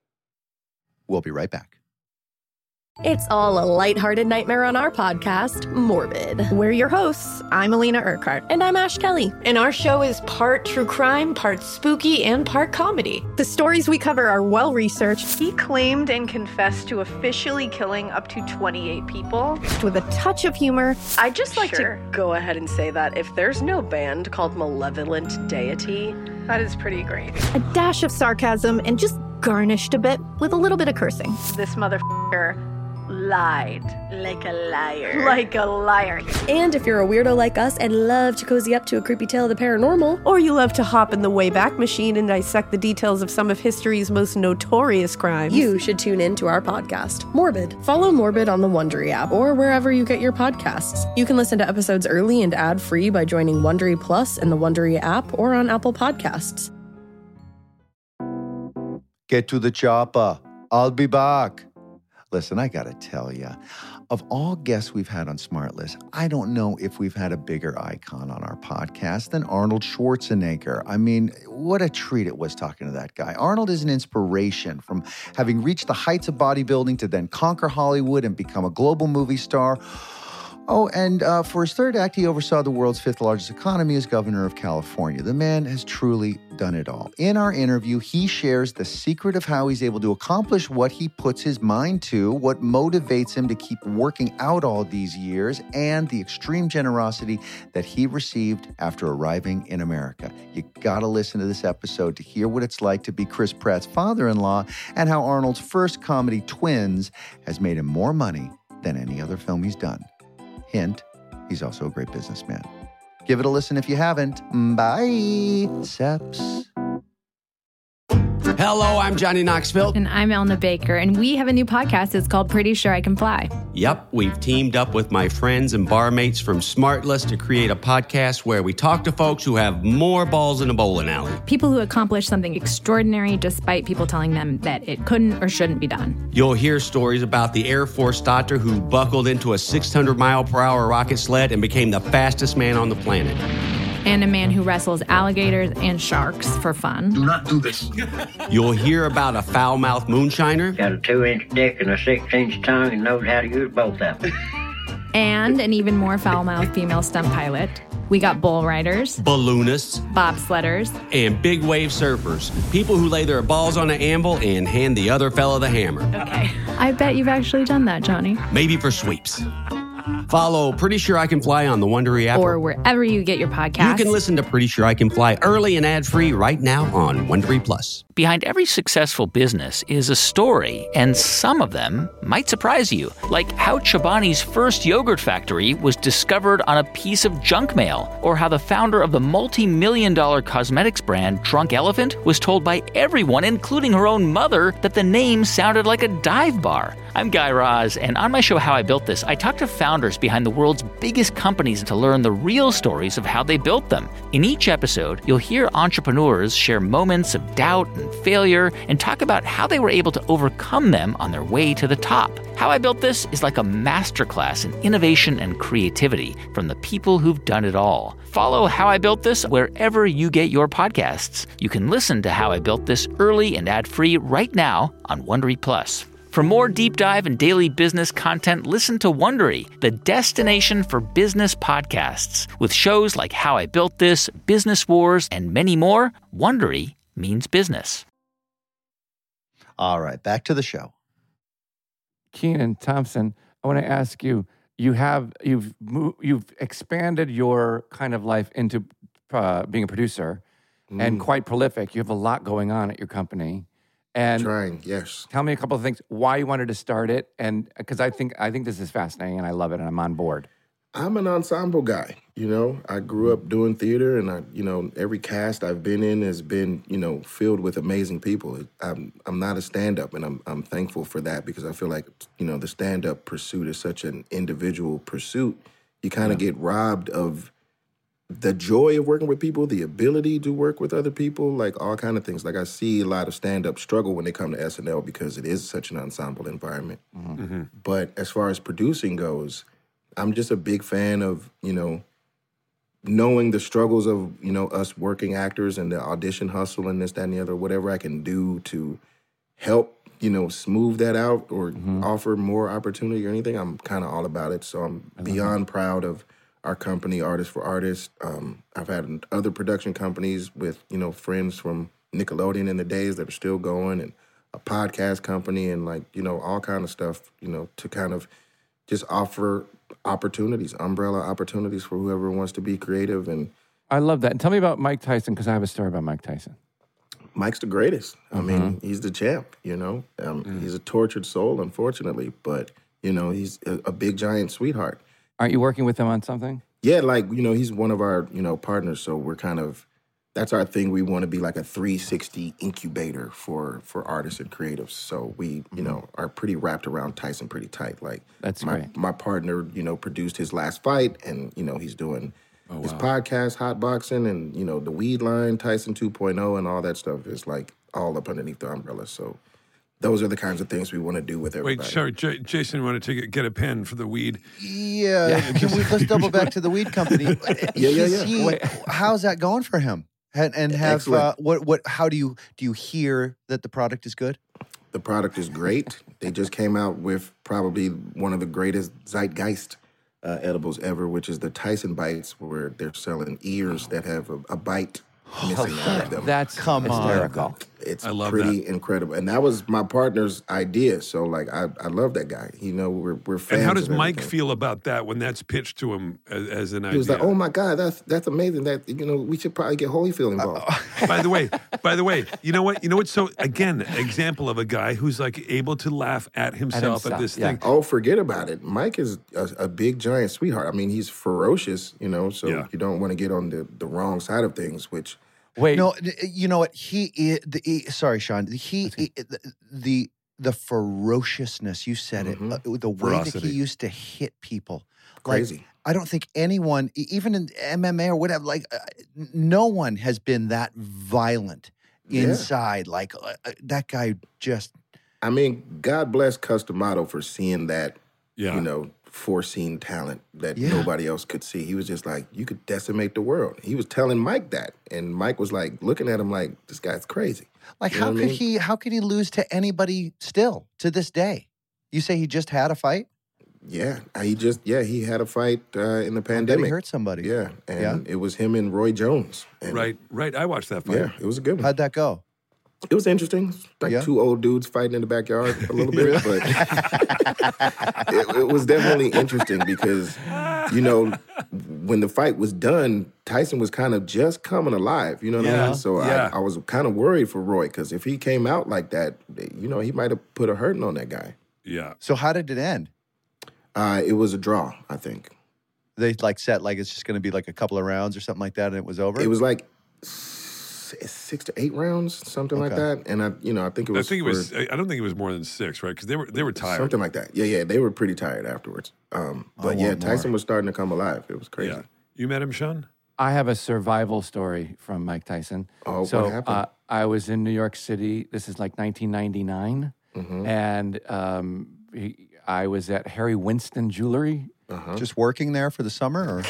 We'll be right back. It's all a lighthearted nightmare on our podcast, Morbid. We're your hosts. I'm Alina Urquhart. And I'm Ash Kelly. And our show is part true crime, part spooky, and part comedy. The stories we cover are well researched, He claimed and confessed to officially killing up to twenty-eight people. with a touch of humor, I'd just like Sure. to go ahead and say that if there's no band called Malevolent Deity, That is pretty great. a dash of sarcasm, and just garnished a bit with a little bit of cursing. This motherfucker lied like a liar. like a liar. And if you're a weirdo like us and love to cozy up to a creepy tale of the paranormal, Or you love to hop in the Wayback Machine and dissect the details of some of history's most notorious crimes. you should tune in to our podcast, Morbid. Follow Morbid on the Wondery app or wherever you get your podcasts. You can listen to episodes early and ad-free by joining Wondery Plus in the Wondery app or on Apple Podcasts. Get to the chopper. I'll be back. Listen, I got to tell you, of all guests we've had on SmartList, I don't know if we've had a bigger icon on our podcast than Arnold Schwarzenegger. I mean, what a treat it was talking to that guy. Arnold is an inspiration from having reached the heights of bodybuilding to then conquer Hollywood and become a global movie star. Oh, and uh, for his third act, he oversaw the world's fifth largest economy as governor of California. The man has truly done it all. In our interview, he shares the secret of how he's able to accomplish what he puts his mind to, what motivates him to keep working out all these years, and the extreme generosity that he received after arriving in America. You gotta listen to this episode to hear what it's like to be Chris Pratt's father-in-law and how Arnold's first comedy, Twins, has made him more money than any other film he's done. Hint, he's also a great businessman. Give it a listen if you haven't. Bye, Seps. Hello, I'm Johnny Knoxville. And I'm Elna Baker, and we have a new podcast. It's called Pretty Sure I Can Fly. Yep, we've teamed up with my friends and barmates from Smartless to create a podcast where we talk to folks who have more balls in a bowling alley. People who accomplish something extraordinary despite people telling them that it couldn't or shouldn't be done. You'll hear stories about the Air Force doctor who buckled into a six hundred mile per hour rocket sled and became the fastest man on the planet. And a man who wrestles alligators and sharks for fun. Do not do this. You'll hear about a foul-mouthed moonshiner. Got a two-inch dick and a six-inch tongue and knows how to use both of them. And an even more foul-mouthed female stunt pilot. We got bull riders, balloonists, bobsledders, and big wave surfers. People who lay their balls on an anvil and hand the other fella the hammer. Okay. I bet you've actually done that, Johnny. Maybe for sweeps. Follow Pretty Sure I Can Fly on the Wondery app. Or wherever you get your podcasts. You can listen to Pretty Sure I Can Fly early and ad-free right now on Wondery Plus. Behind every successful business is a story, and some of them might surprise you. Like how Chobani's first yogurt factory was discovered on a piece of junk mail, or how the founder of the multi-million dollar cosmetics brand Drunk Elephant was told by everyone, including her own mother, that the name sounded like a dive bar. I'm Guy Raz, and on my show How I Built This, I talk to founders behind the world's biggest companies to learn the real stories of how they built them. In each episode, you'll hear entrepreneurs share moments of doubt and failure and talk about how they were able to overcome them on their way to the top. How I Built This is like a masterclass in innovation and creativity from the people who've done it all. Follow How I Built This wherever you get your podcasts. You can listen to How I Built This early and ad-free right now on Wondery Plus. For more deep dive and daily business content, listen to Wondery, the destination for business podcasts. With shows like How I Built This, Business Wars, and many more, Wondery means business. All right, back to the show. Kenan Thompson, I want to ask you, you have, you've moved, you've expanded your kind of life into uh, being a producer mm. and quite prolific. You have a lot going on at your company. And trying, yes. Tell me a couple of things, why you wanted to start it, and because I think I think this is fascinating and I love it and I'm on board. I'm an ensemble guy, you know. I grew up doing theater, and I, you know, every cast I've been in has been, you know, filled with amazing people. I'm I'm not a stand-up, and I'm I'm thankful for that because I feel like, you know, the stand-up pursuit is such an individual pursuit. You kind of yeah. get robbed of the joy of working with people, the ability to work with other people, like all kind of things. Like I see a lot of stand-up struggle when they come to S N L because it is such an ensemble environment. Mm-hmm. Mm-hmm. But as far as producing goes, I'm just a big fan of, you know, knowing the struggles of, you know, us working actors and the audition hustle and this, that, and the other, whatever I can do to help, you know, smooth that out or mm-hmm. offer more opportunity or anything, I'm kind of all about it. So I'm beyond that. Proud of our company, Artists for Artists. Um, I've had other production companies with, you know, friends from Nickelodeon in the days that are still going, and a podcast company, and like, you know, all kind of stuff, you know, to kind of just offer opportunities, umbrella opportunities for whoever wants to be creative. And I love that. And tell me about Mike Tyson, because I have a story about Mike Tyson. Mike's the greatest. I mm-hmm. mean, he's the champ, you know. Um, mm. He's a tortured soul, unfortunately, but, you know, he's a, a big, giant sweetheart. Aren't you working with him on something? Yeah, like, you know, he's one of our, you know, partners. So we're kind of, that's our thing. We want to be like a three sixty incubator for for artists and creatives. So we, you mm-hmm. know, are pretty wrapped around Tyson pretty tight. Like, that's my, great. My partner, you know, produced his last fight, and, you know, he's doing oh, his wow. podcast, Hot Boxing, and, you know, the weed line, Tyson two point oh, and all that stuff is like all up underneath the umbrella. So those are the kinds of things we want to do with everybody. Wait, sorry, J- Jason, you want to take a, get a pen for the weed? Yeah, yeah. Can we, let's double back to the weed company. yeah, yeah, yeah. He, Wait. How's that going for him? And, and have uh, what what? How do you do you hear that the product is good? The product is great. They just came out with probably one of the greatest zeitgeist uh, edibles ever, which is the Tyson Bites, where they're selling ears that have a, a bite missing oh, out of them. That's Come hysterical. On. It's I love pretty that. incredible. And that was my partner's idea. So, like, I, I love that guy. You know, we're, we're fans. And how does of Mike everything. feel about that when that's pitched to him as, as an idea? He was like, oh, my God, that's that's amazing. That, you know, we should probably get Holyfield involved. Uh, by the way, by the way, you know what? You know what? So, again, example of a guy who's, like, able to laugh at himself at, himself, at this yeah. thing. Oh, forget about it. Mike is a, a big, giant sweetheart. I mean, he's ferocious, you know, so Yeah. you don't want to get on the, the wrong side of things, which Wait. No, you know what? He, is, the, he sorry, Sean. He, he the the ferociousness. You said mm-hmm. it. Uh, the way Ferocity. that he used to hit people. Crazy. Like, I don't think anyone, even in M M A or whatever, like uh, no one has been that violent inside. Yeah. Like uh, that guy just. I mean, God bless Customato for seeing that. Yeah. You know. Foreseen talent that yeah. nobody else could see. He was just like, you could decimate the world. He was telling Mike that, and Mike was like looking at him like, this guy's crazy. Like, you how could I mean? he? How could he lose to anybody still to this day? You say he just had a fight? Yeah, he just yeah he had a fight uh, in the pandemic. He hurt somebody. Yeah, and yeah? it was him and Roy Jones. And right, right. I watched that fight. Yeah, it was a good one. How'd that go? It was interesting. Like yeah. two old dudes fighting in the backyard a little bit, but it, it was definitely interesting because, you know, when the fight was done, Tyson was kind of just coming alive, you know what yeah. I mean? So yeah. I, I was kind of worried for Roy because if he came out like that, you know, he might have put a hurting on that guy. Yeah. So how did it end? Uh, it was a draw, I think. They like set like it's just going to be like a couple of rounds or something like that, and it was over? It was like six to eight rounds, something okay. like that. And I, you know, I think it was. I think it for, was. I don't think it was more than six, right? Because they were they were tired. Something like that. Yeah, yeah. They were pretty tired afterwards. Um, but yeah, Tyson more. was starting to come alive. It was crazy. Yeah. You met him, Sean? I have a survival story from Mike Tyson. Oh, so, what happened? Uh, I was in New York City. This is like nineteen ninety-nine, mm-hmm. and um, he, I was at Harry Winston Jewelry. Uh-huh. Just working there for the summer,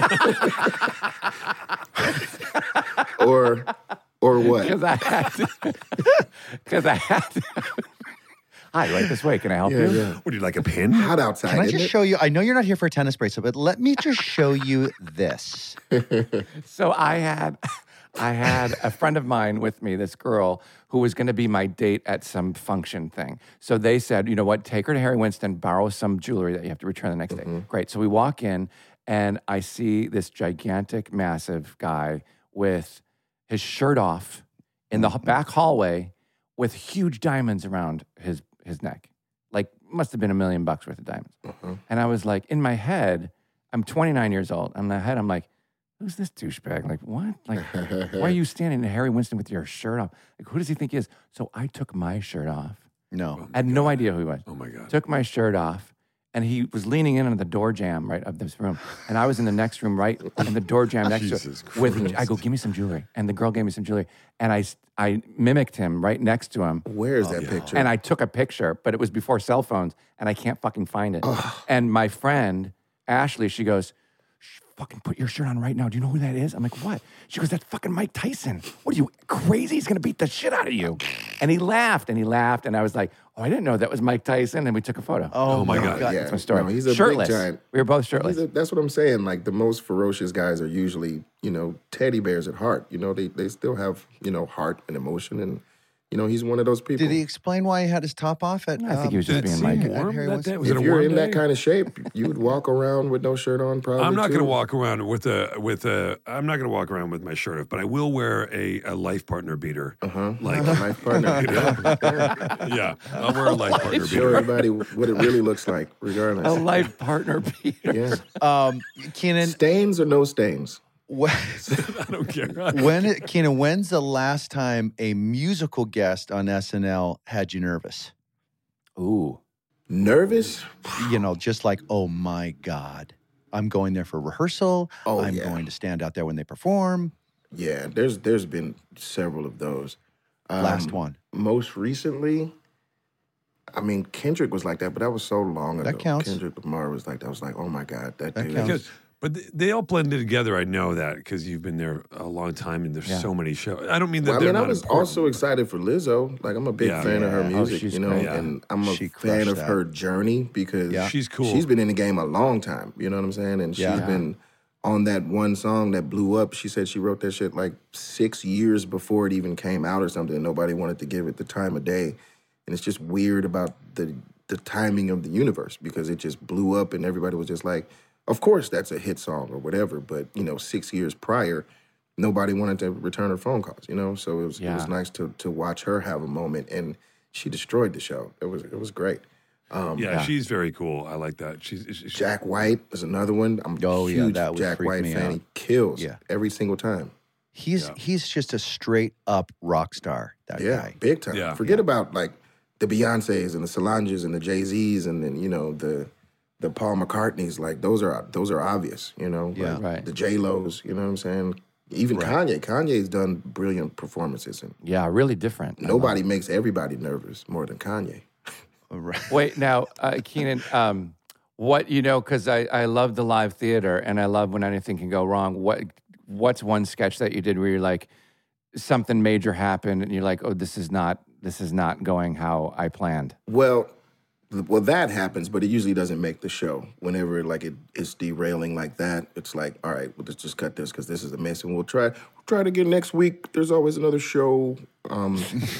or or. Or what? Because I had to. Because I had to. Hi, right this way. Can I help yeah, you? Yeah. Would you like a pin? Hot outside. Can I just it? show you? I know you're not here for a tennis bracelet, but let me just show you this. So I had, I had a friend of mine with me, this girl who was going to be my date at some function thing. So they said, you know what? Take her to Harry Winston, borrow some jewelry that you have to return the next mm-hmm. day. Great. So we walk in, and I see this gigantic, massive guy with his shirt off in the back hallway with huge diamonds around his, his neck. Like, must have been a million bucks worth of diamonds. Uh-huh. And I was like, in my head, I'm twenty-nine years old. In my head, I'm like, who's this douchebag? Like, what? Like, why are you standing in Harry Winston with your shirt off? Like, who does he think he is? So I took my shirt off. No. Oh I had God. no idea who he was. Oh, my God. Took my shirt off. And he was leaning in on the door jamb, right, of this room. And I was in the next room, right, in the door jamb next to it. With, I go, give me some jewelry. And the girl gave me some jewelry. And I, I mimicked him right next to him. Where is oh, that yeah. picture? And I took a picture, but it was before cell phones, and I can't fucking find it. Oh. And my friend, Ashley, she goes, fucking put your shirt on right now. Do you know who that is? I'm like, what? She goes, that's fucking Mike Tyson. What are you, crazy? He's going to beat the shit out of you. And he laughed, and he laughed, and I was like, oh, I didn't know that was Mike Tyson, and we took a photo. Oh, oh my God. God. Yeah. That's my story. No, he's a shirtless. big giant. We were both shirtless. A, that's what I'm saying. Like, the most ferocious guys are usually, you know, teddy bears at heart. You know, they, they still have, you know, heart and emotion, and you know, he's one of those people. Did he explain why he had his top off? At, I think he was just being like, if you're in that kind of shape, you would walk around with no shirt on. Probably. I'm not going to walk around with a with a. I'm not going to walk around with my shirt off, but I will wear a, a life partner beater. Uh huh. Like a life partner beater. Yeah, I'll wear a life partner beater. Show everybody what it really looks like, regardless. A life partner beater. Yeah. Um, Keenan, stains or no stains? When, I don't care. when it, Keenan, when's the last time a musical guest on S N L had you nervous? Ooh. Nervous? You know, just like, oh my God, I'm going there for rehearsal. Oh, I'm yeah. going to stand out there when they perform. Yeah, there's there's been several of those. Um, Last one. Most recently, I mean, Kendrick was like that, but that was so long ago. That counts. Kendrick Lamar was like that. I was like, oh my God, that, that dude. counts. Because, but they all blended together. I know that because you've been there a long time, and there's yeah. so many shows. I don't mean that. Well, I they're mean, not I was important, also excited for Lizzo. Like, I'm a big yeah. fan yeah. of her music, oh, you know, great. and I'm a she fan of that. her journey because yeah. she's cool. She's been in the game a long time. You know what I'm saying? And yeah. she's been on that one song that blew up. She said she wrote that shit like six years before it even came out or something. And nobody wanted to give it the time of day. And it's just weird about the the timing of the universe because it just blew up and everybody was just like, of course that's a hit song or whatever. But, you know, six years prior, nobody wanted to return her phone calls, you know? So it was yeah. it was nice to to watch her have a moment. And she destroyed the show. It was it was great. Um, yeah, yeah, she's very cool. I like that. She's, she's Jack White is another one. I'm a oh, huge yeah, that Jack White me fan. out. He kills yeah. every single time. He's Yeah. he's just a straight up rock star. That Yeah, guy. big time. Yeah. Forget about like the Beyoncés and the Solanges and the Jay-Z's and then, you know, the the Paul McCartneys. Like those are those are obvious, you know. Yeah. like, Right. The J-Lo's, you know what I'm saying? Even Right. Kanye. Kanye's done brilliant performances and Yeah, really different. I love nobody makes everybody nervous more than Kanye. Right. Wait, now, uh, Keenan, um, what, you know, because I, I love the live theater and I love when anything can go wrong. What What's one sketch that you did where you're like, something major happened and you're like, oh, this is not, this is not going how I planned? Well, th- well, that happens, but it usually doesn't make the show. Whenever like it is derailing like that, it's like, all right, well, let's just cut this because this is a mess, and we'll try we'll try it again next week. There's always another show. Um,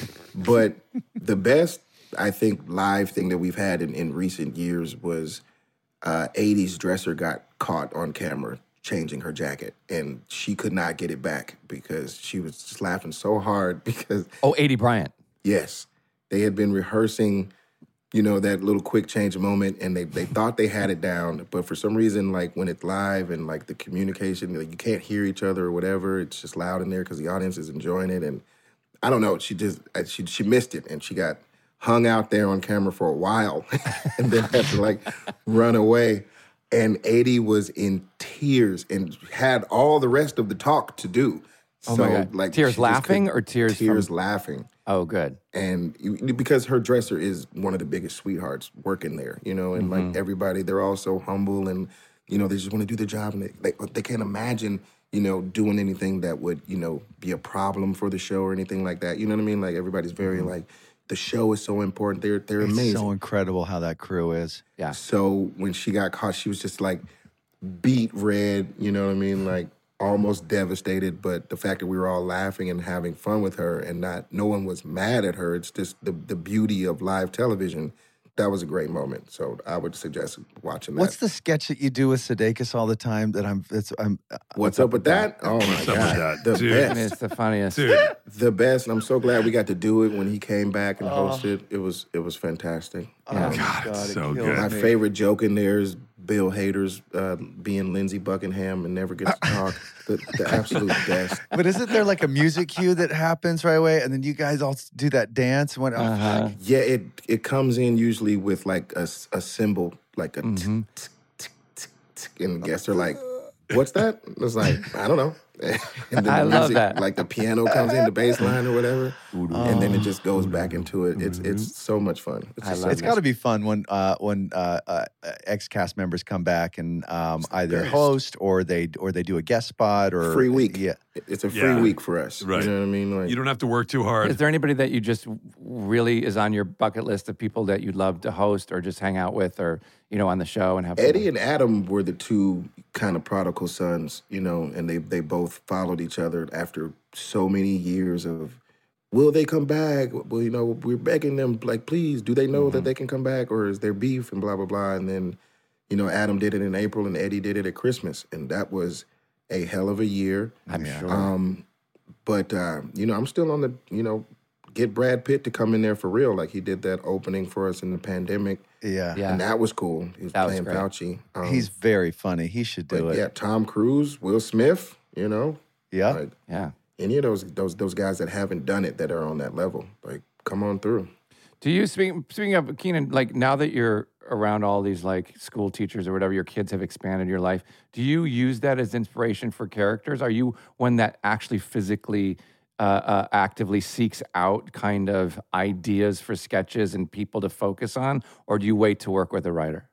but the best, I think, live thing that we've had in, in recent years was uh, eighties dresser got caught on camera changing her jacket, and she could not get it back because she was just laughing so hard because Oh, eighty Bryant. yes, they had been rehearsing, you know, that little quick change moment, and they, they thought they had it down, but for some reason, like when it's live and like the communication, like you can't hear each other or whatever, it's just loud in there because the audience is enjoying it, and I don't know, she just she she missed it, and she got hung out there on camera for a while, and then had to like run away. And eighty was in tears and had all the rest of the talk to do. Oh so, my God. like Tears she just laughing couldn't- or tears Tears from- laughing. Oh, good. And you- because her dresser is one of the biggest sweethearts working there, you know, and Mm-hmm. like everybody, they're all so humble and, you know, they just want to do their job and they, they, they can't imagine, you know, doing anything that would, you know, be a problem for the show or anything like that. You know what I mean? Like everybody's very like, the show is so important. They're, they're It's amazing. so incredible how that crew is. Yeah. So when she got caught, she was just like beat red, you know what I mean? Like almost devastated. But the fact that we were all laughing and having fun with her and not, no one was mad at her. It's just the, the beauty of live television. That was a great moment. So I would suggest watching that. What's the sketch that you do with Sudeikis all the time that I'm, that's, I'm, uh, What's up with that? Oh my What's up with God. that? The Dude. best. It's the funniest. Dude, The best. And I'm so glad we got to do it when he came back and Oh. hosted. It was it was fantastic. Oh, my God, God, it's it so kills good. My me. favorite joke in there is Bill Hader's uh, being Lindsey Buckingham and never gets to talk. The, the absolute best. But isn't there like a music cue that happens right away, and then you guys all do that dance? When, oh, Uh-huh. Yeah, it it comes in usually with like a, s- a symbol, like a Mm-hmm. tick, tick, tick, tick, and guests are like, "What's that?" It's like, I don't know. And then I the love music, that. like the piano comes in, the bass line or whatever, and then it just goes back into it. It's it's so much fun. It's I just love so It's that. got to be fun when uh, when uh, uh, ex cast members come back and um, either best. host or they or they do a guest spot or free week. Yeah, It's a free Yeah. week for us. Right. You know what I mean? Like, you don't have to work too hard. Is there anybody that you just really is on your bucket list of people that you'd love to host or just hang out with or, you know, on the show and have Eddie fun? and Adam were the two kind of prodigal sons, you know, and they they both followed each other after so many years of, will they come back? Well, you know, we're begging them, like, please, do they know Mm-hmm. that they can come back, or is there beef and blah blah blah? And then, you know, Adam did it in April and Eddie did it at Christmas, and that was a hell of a year. I'm sure. Um, but uh, you know, I'm still on the, you know, get Brad Pitt to come in there for real, like he did that opening for us in the pandemic. yeah, Yeah. And that was cool. He was That was playing great. Fauci. Um, He's very funny. He should do but it. yeah, Tom Cruise, Will Smith, you know, Yeah. like Yeah. any of those those those guys that haven't done it that are on that level, like come on through. Do you, speaking, speaking of Keenan, like now that you're around all these like school teachers or whatever, your kids have expanded your life, do you use that as inspiration for characters? Are you one that actually physically uh, uh, actively seeks out kind of ideas for sketches and people to focus on, or do you wait to work with a writer?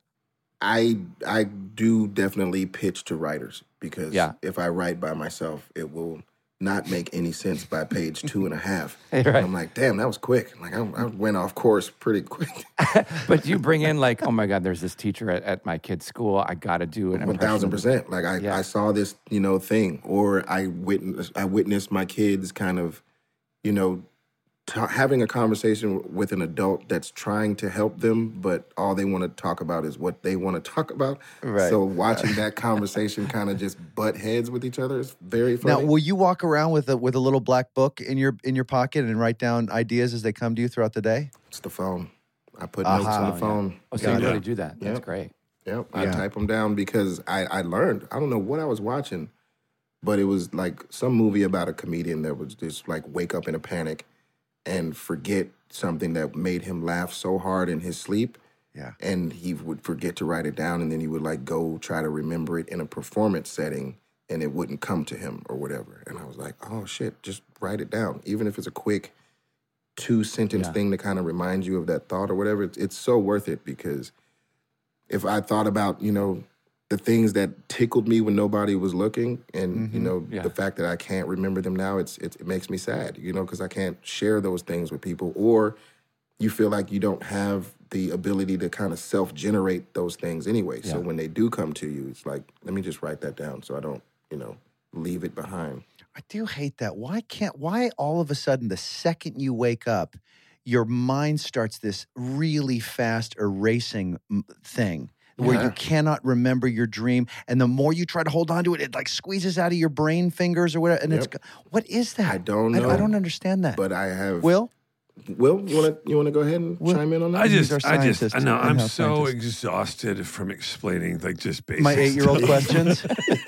I I do definitely pitch to writers because Yeah. if I write by myself, it will not make any sense by page two and a half. Right. And I'm like, damn, that was quick. Like I, I went off course pretty quick. But you bring in like, oh my God, there's this teacher at, at my kid's school. I got to do an One thousand impression. percent. Like I, Yeah. I saw this, you know, thing, or I witnessed, I witnessed my kids kind of, you know, t- having a conversation with an adult that's trying to help them, but all they want to talk about is what they want to talk about. Right. So watching that conversation kind of just butt heads with each other is very Now, funny. will you walk around with a with a little black book in your in your pocket and write down ideas as they come to you throughout the day? It's the phone. I put Aha. notes on Oh, the phone. Oh, so Got you it. really do that. That's Yep. great. Yep, I Yeah. type them down because I, I learned. I don't know what I was watching, but it was like some movie about a comedian that would just like wake up in a panic and forget something that made him laugh so hard in his sleep. Yeah. And he would forget to write it down, and then he would like go try to remember it in a performance setting, and it wouldn't come to him or whatever. And I was like, oh shit, just write it down. Even if it's a quick two sentence Yeah. thing to kind of remind you of that thought or whatever, it's, it's so worth it, because if I thought about, you know, the things that tickled me when nobody was looking, and you know, Yeah. the fact that I can't remember them now, it's, it's it makes me sad, you know, because I can't share those things with people, or you feel like you don't have the ability to kind of self-generate those things anyway. So Yeah. when they do come to you, it's like, let me just write that down so I don't, you know, leave it behind. I do hate that. Why can't, why all of a sudden, the second you wake up, your mind starts this really fast erasing m- thing where Yeah. you cannot remember your dream. And the more you try to hold on to it, it like squeezes out of your brain fingers or whatever. And it's, Yep. what is that? I don't know. I, I don't understand that. But I have... Will? Will, you want to you want to go ahead and Will- chime in on that? I He's just, our I just, scientist, I know, I'm in-house so scientist. exhausted from explaining like just basic My eight-year-old stuff. questions.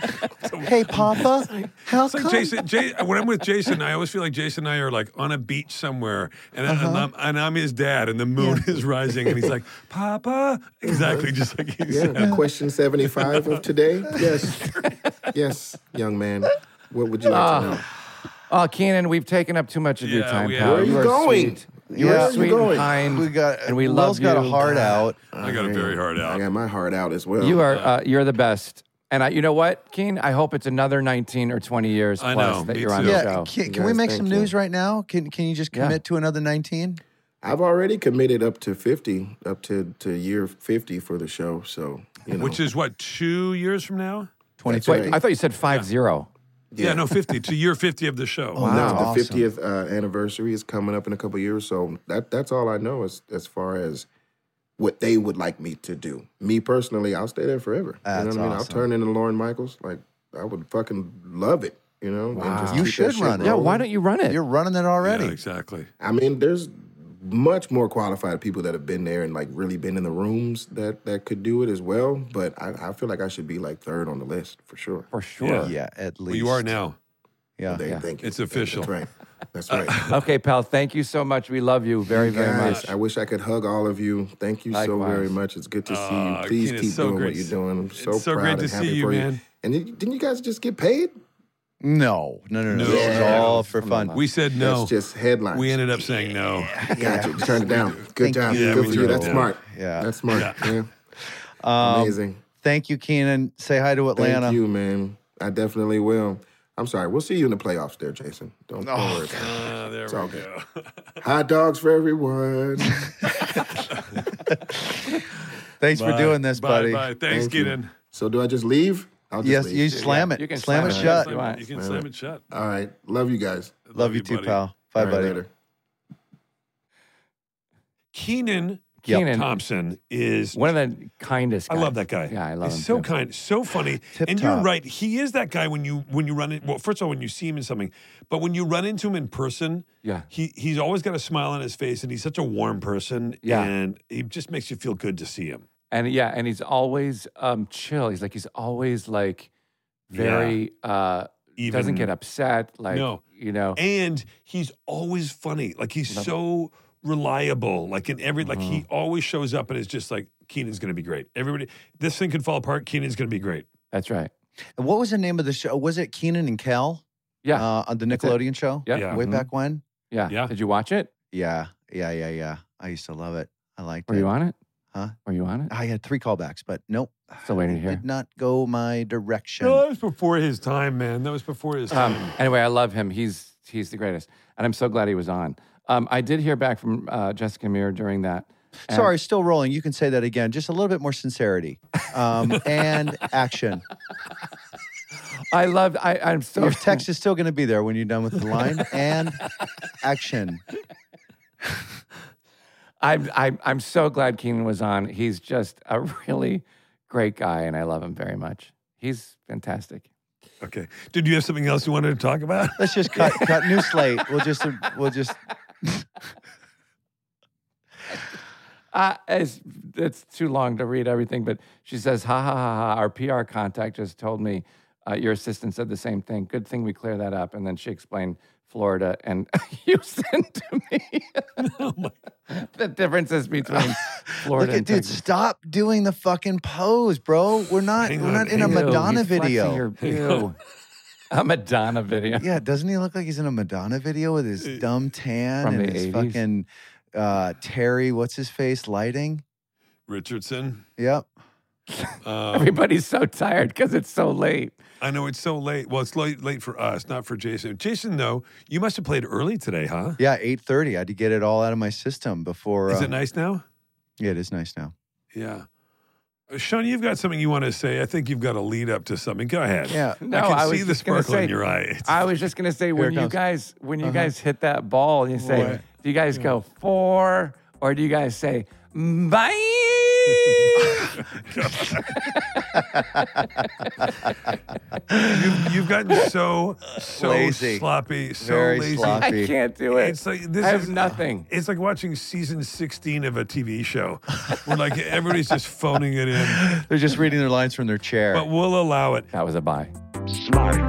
Hey, Papa, how It's like come? Jason. Jay, when I'm with Jason, I always feel like Jason and I are like on a beach somewhere, and, Uh-huh. and, I'm, and I'm his dad, and the moon is rising, and he's like, "Papa," exactly, just like he Yeah, said. question seventy-five of today. Yes. Yes, young man. What would you like to know? Oh, Keenan, we've taken up too much of your Yeah, time, we pal. have. Where are you are going? Sweet. You Where are are you sweet going? and kind, We got, and we Will's love got you. a heart out. I got a very hard I out. got my heart out as well. You are, uh, you're the best. And I, you know what, Keen? I hope it's another nineteen or twenty years I plus know, that me you're on too. the Yeah, show. can, can we Guys, make thank some you. news right now? Can Can you just Yeah. commit to another nineteen? I've already committed up to fifty, up to, to year fifty for the show. So, you know. Which is what, two years from now? That's Wait, right. I thought you said five zero. Yeah, no, fifty. To year fifty of the show. Oh, no, that's the awesome. fiftieth uh, anniversary is coming up in a couple years. So that that's all I know as, as far as what they would like me to do. Me personally, I'll stay there forever. That's you know what I mean? I'll awesome. turn into Lorne Michaels. Like, I would fucking love it, you know? and just You keep should that shit run it. Yeah, rolling. why don't you run it? You're running it already. Yeah, exactly. I mean, there's much more qualified people that have been there and like really been in the rooms that that could do it as well. But I, I feel like I should be like third on the list for sure. For sure. Yeah. Yeah, at least. Well, you are now. Yeah. They, Yeah. Thank you. It's official. That's right. That's right. Okay, pal. Thank you so much. We love you very, very Guys, much. I wish I could hug all of you. Thank you so Likewise. very much. It's good to see Aw, you. Please Keenan, keep so doing great. what you're doing. I'm so It's so proud great and to see happy you, for man. And you, didn't you guys just get paid? No, no, no, no. No. This is Yeah. all for fun. We said no. That's just headlines. We ended up saying no. Gotcha. You turned it down. Thank Good job. you. Yeah, Good we for you. turned it That's down. smart. Yeah. That's smart. Yeah. Um, Amazing. Thank you, Keenan. Say hi to Atlanta. Thank you, man. I definitely will. I'm sorry. We'll see you in the playoffs there, Jason. Don't, don't Oh, worry about it. Ah, there It's we all go. Hot dogs for everyone. Thanks for Bye. doing this, Bye, buddy. Bye. Thanks, Thank you. Keenan. So do I just leave? I'll just Yes, leave. you slam it. You can slam, slam it it. shut. You want. You can Slam slam it. it shut. All right. Love you guys. Love you too, buddy. pal. Bye, All right, buddy. later. Keenan Keenan, Thompson is one of the kindest I guys. love that guy. Yeah, I love He's him. so too. kind, so funny. Tip and you're top. right. He is that guy when you when you run in. Well, first of all, when you see him in something, but when you run into him in person, Yeah. he he's always got a smile on his face, and he's such a warm person. Yeah. and he just makes you feel good to see him. And yeah, and he's always um, chill. He's like he's always like very uh Even doesn't get upset. Like No. you know. and he's always funny. Like he's so reliable. Like in every like Mm-hmm. he always shows up and is just like Keenan's going to be great. Everybody, this thing could fall apart. Keenan's going to be great. That's right. And what was the name of the show? Was it Keenan and Kel? Yeah. Uh, on the That's it. Nickelodeon show? Yeah. Yeah. Way Mhm. back when? Yeah. Yeah. Did you watch it? Yeah. Yeah, yeah, yeah. I used to love it. I liked Were it. you on it? Huh? Were you on it? I had three callbacks, but nope. Still waiting to It hear. Did not go my direction. No, that was before his time, man. That was before his time. Um, anyway, I love him. He's he's the greatest, and I'm so glad he was on. Um, I did hear back from uh, Jessica Meir during that. and- Sorry, still rolling. You can say that again. Just a little bit more sincerity um, and action. I loved. I, I'm so. Your text is still going to be there when you're done with the line. And action. I'm I'm I'm so glad Keenan was on. He's just a really great guy, and I love him very much. He's fantastic. Okay. Did you have something else you wanted to talk about? Let's just cut cut new slate. We'll just we'll just Uh, it's, it's too long to read everything, but she says, ha ha ha ha, our P R contact just told me uh, your assistant said the same thing. Good thing we clear that up. And then she explained Florida and Houston to me. Oh my. The differences between Florida Look at, and dude, Texas. stop doing the fucking pose, bro. We're not Hang we're on, not in a hang on. Madonna He's flexing video. your view. A Madonna video. Yeah, doesn't he look like he's in a Madonna video with his dumb tan From and the his eighties? fucking uh, Terry, what's his face, lighting? Richardson. Yep. Um, Everybody's so tired because it's so late. I know it's so late. Well, it's late late for us, not for Jason. Jason, no, you must have played early today, huh? Yeah, eight thirty. I had to get it all out of my system before. Is uh, it nice now? Yeah, it is nice now. Yeah. Uh, Sean, you've got something you want to say. I think you've got a lead up to something. Go ahead. Yeah. No, I can I was see the just gonna sparkle in say- your eye. It's- I was just gonna say when it you comes. guys when you Uh-huh. guys hit that ball, you say, What? do you guys go four or do you guys say bye? you've, you've gotten so so Lazy. sloppy, so Very lazy. sloppy. I can't do it. It's like this I have is nothing. It's like watching season sixteen of a T V show, where like everybody's just phoning it in. They're just reading their lines from their chair. But we'll allow it. That was a bye. Smart.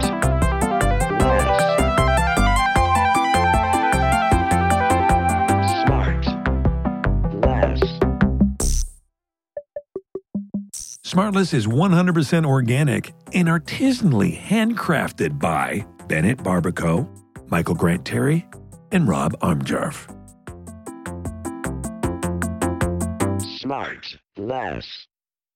Less. Smart. Less. Smartless is one hundred percent organic and artisanally handcrafted by Bennett Barbaco, Michael Grant Terry, and Rob Armjarf. Smart. Less.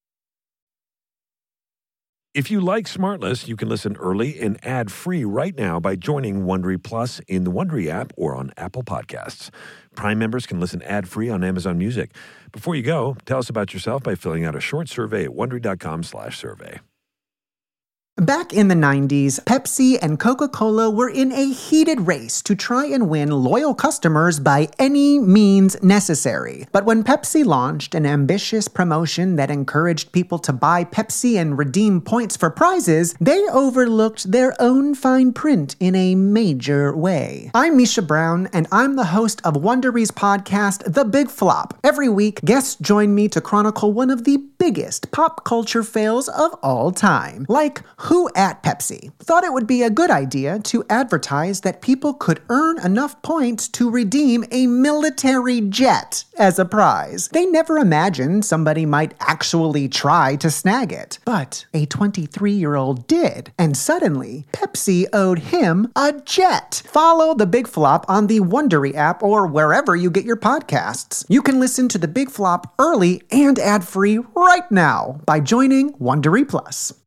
If you like Smartless, you can listen early and ad-free right now by joining Wondery Plus in the Wondery app or on Apple Podcasts. Prime members can listen ad-free on Amazon Music. Before you go, tell us about yourself by filling out a short survey at Wondery.com slash survey. Back in the nineties, Pepsi and Coca-Cola were in a heated race to try and win loyal customers by any means necessary. But when Pepsi launched an ambitious promotion that encouraged people to buy Pepsi and redeem points for prizes, they overlooked their own fine print in a major way. I'm Misha Brown, and I'm the host of Wondery's podcast, The Big Flop. Every week, guests join me to chronicle one of the biggest pop culture fails of all time, like who at Pepsi thought it would be a good idea to advertise that people could earn enough points to redeem a military jet as a prize. They never imagined somebody might actually try to snag it, but a twenty-three-year-old did, and suddenly Pepsi owed him a jet. Follow The Big Flop on the Wondery app or wherever you get your podcasts. You can listen to The Big Flop early and ad-free right now by joining Wondery Plus.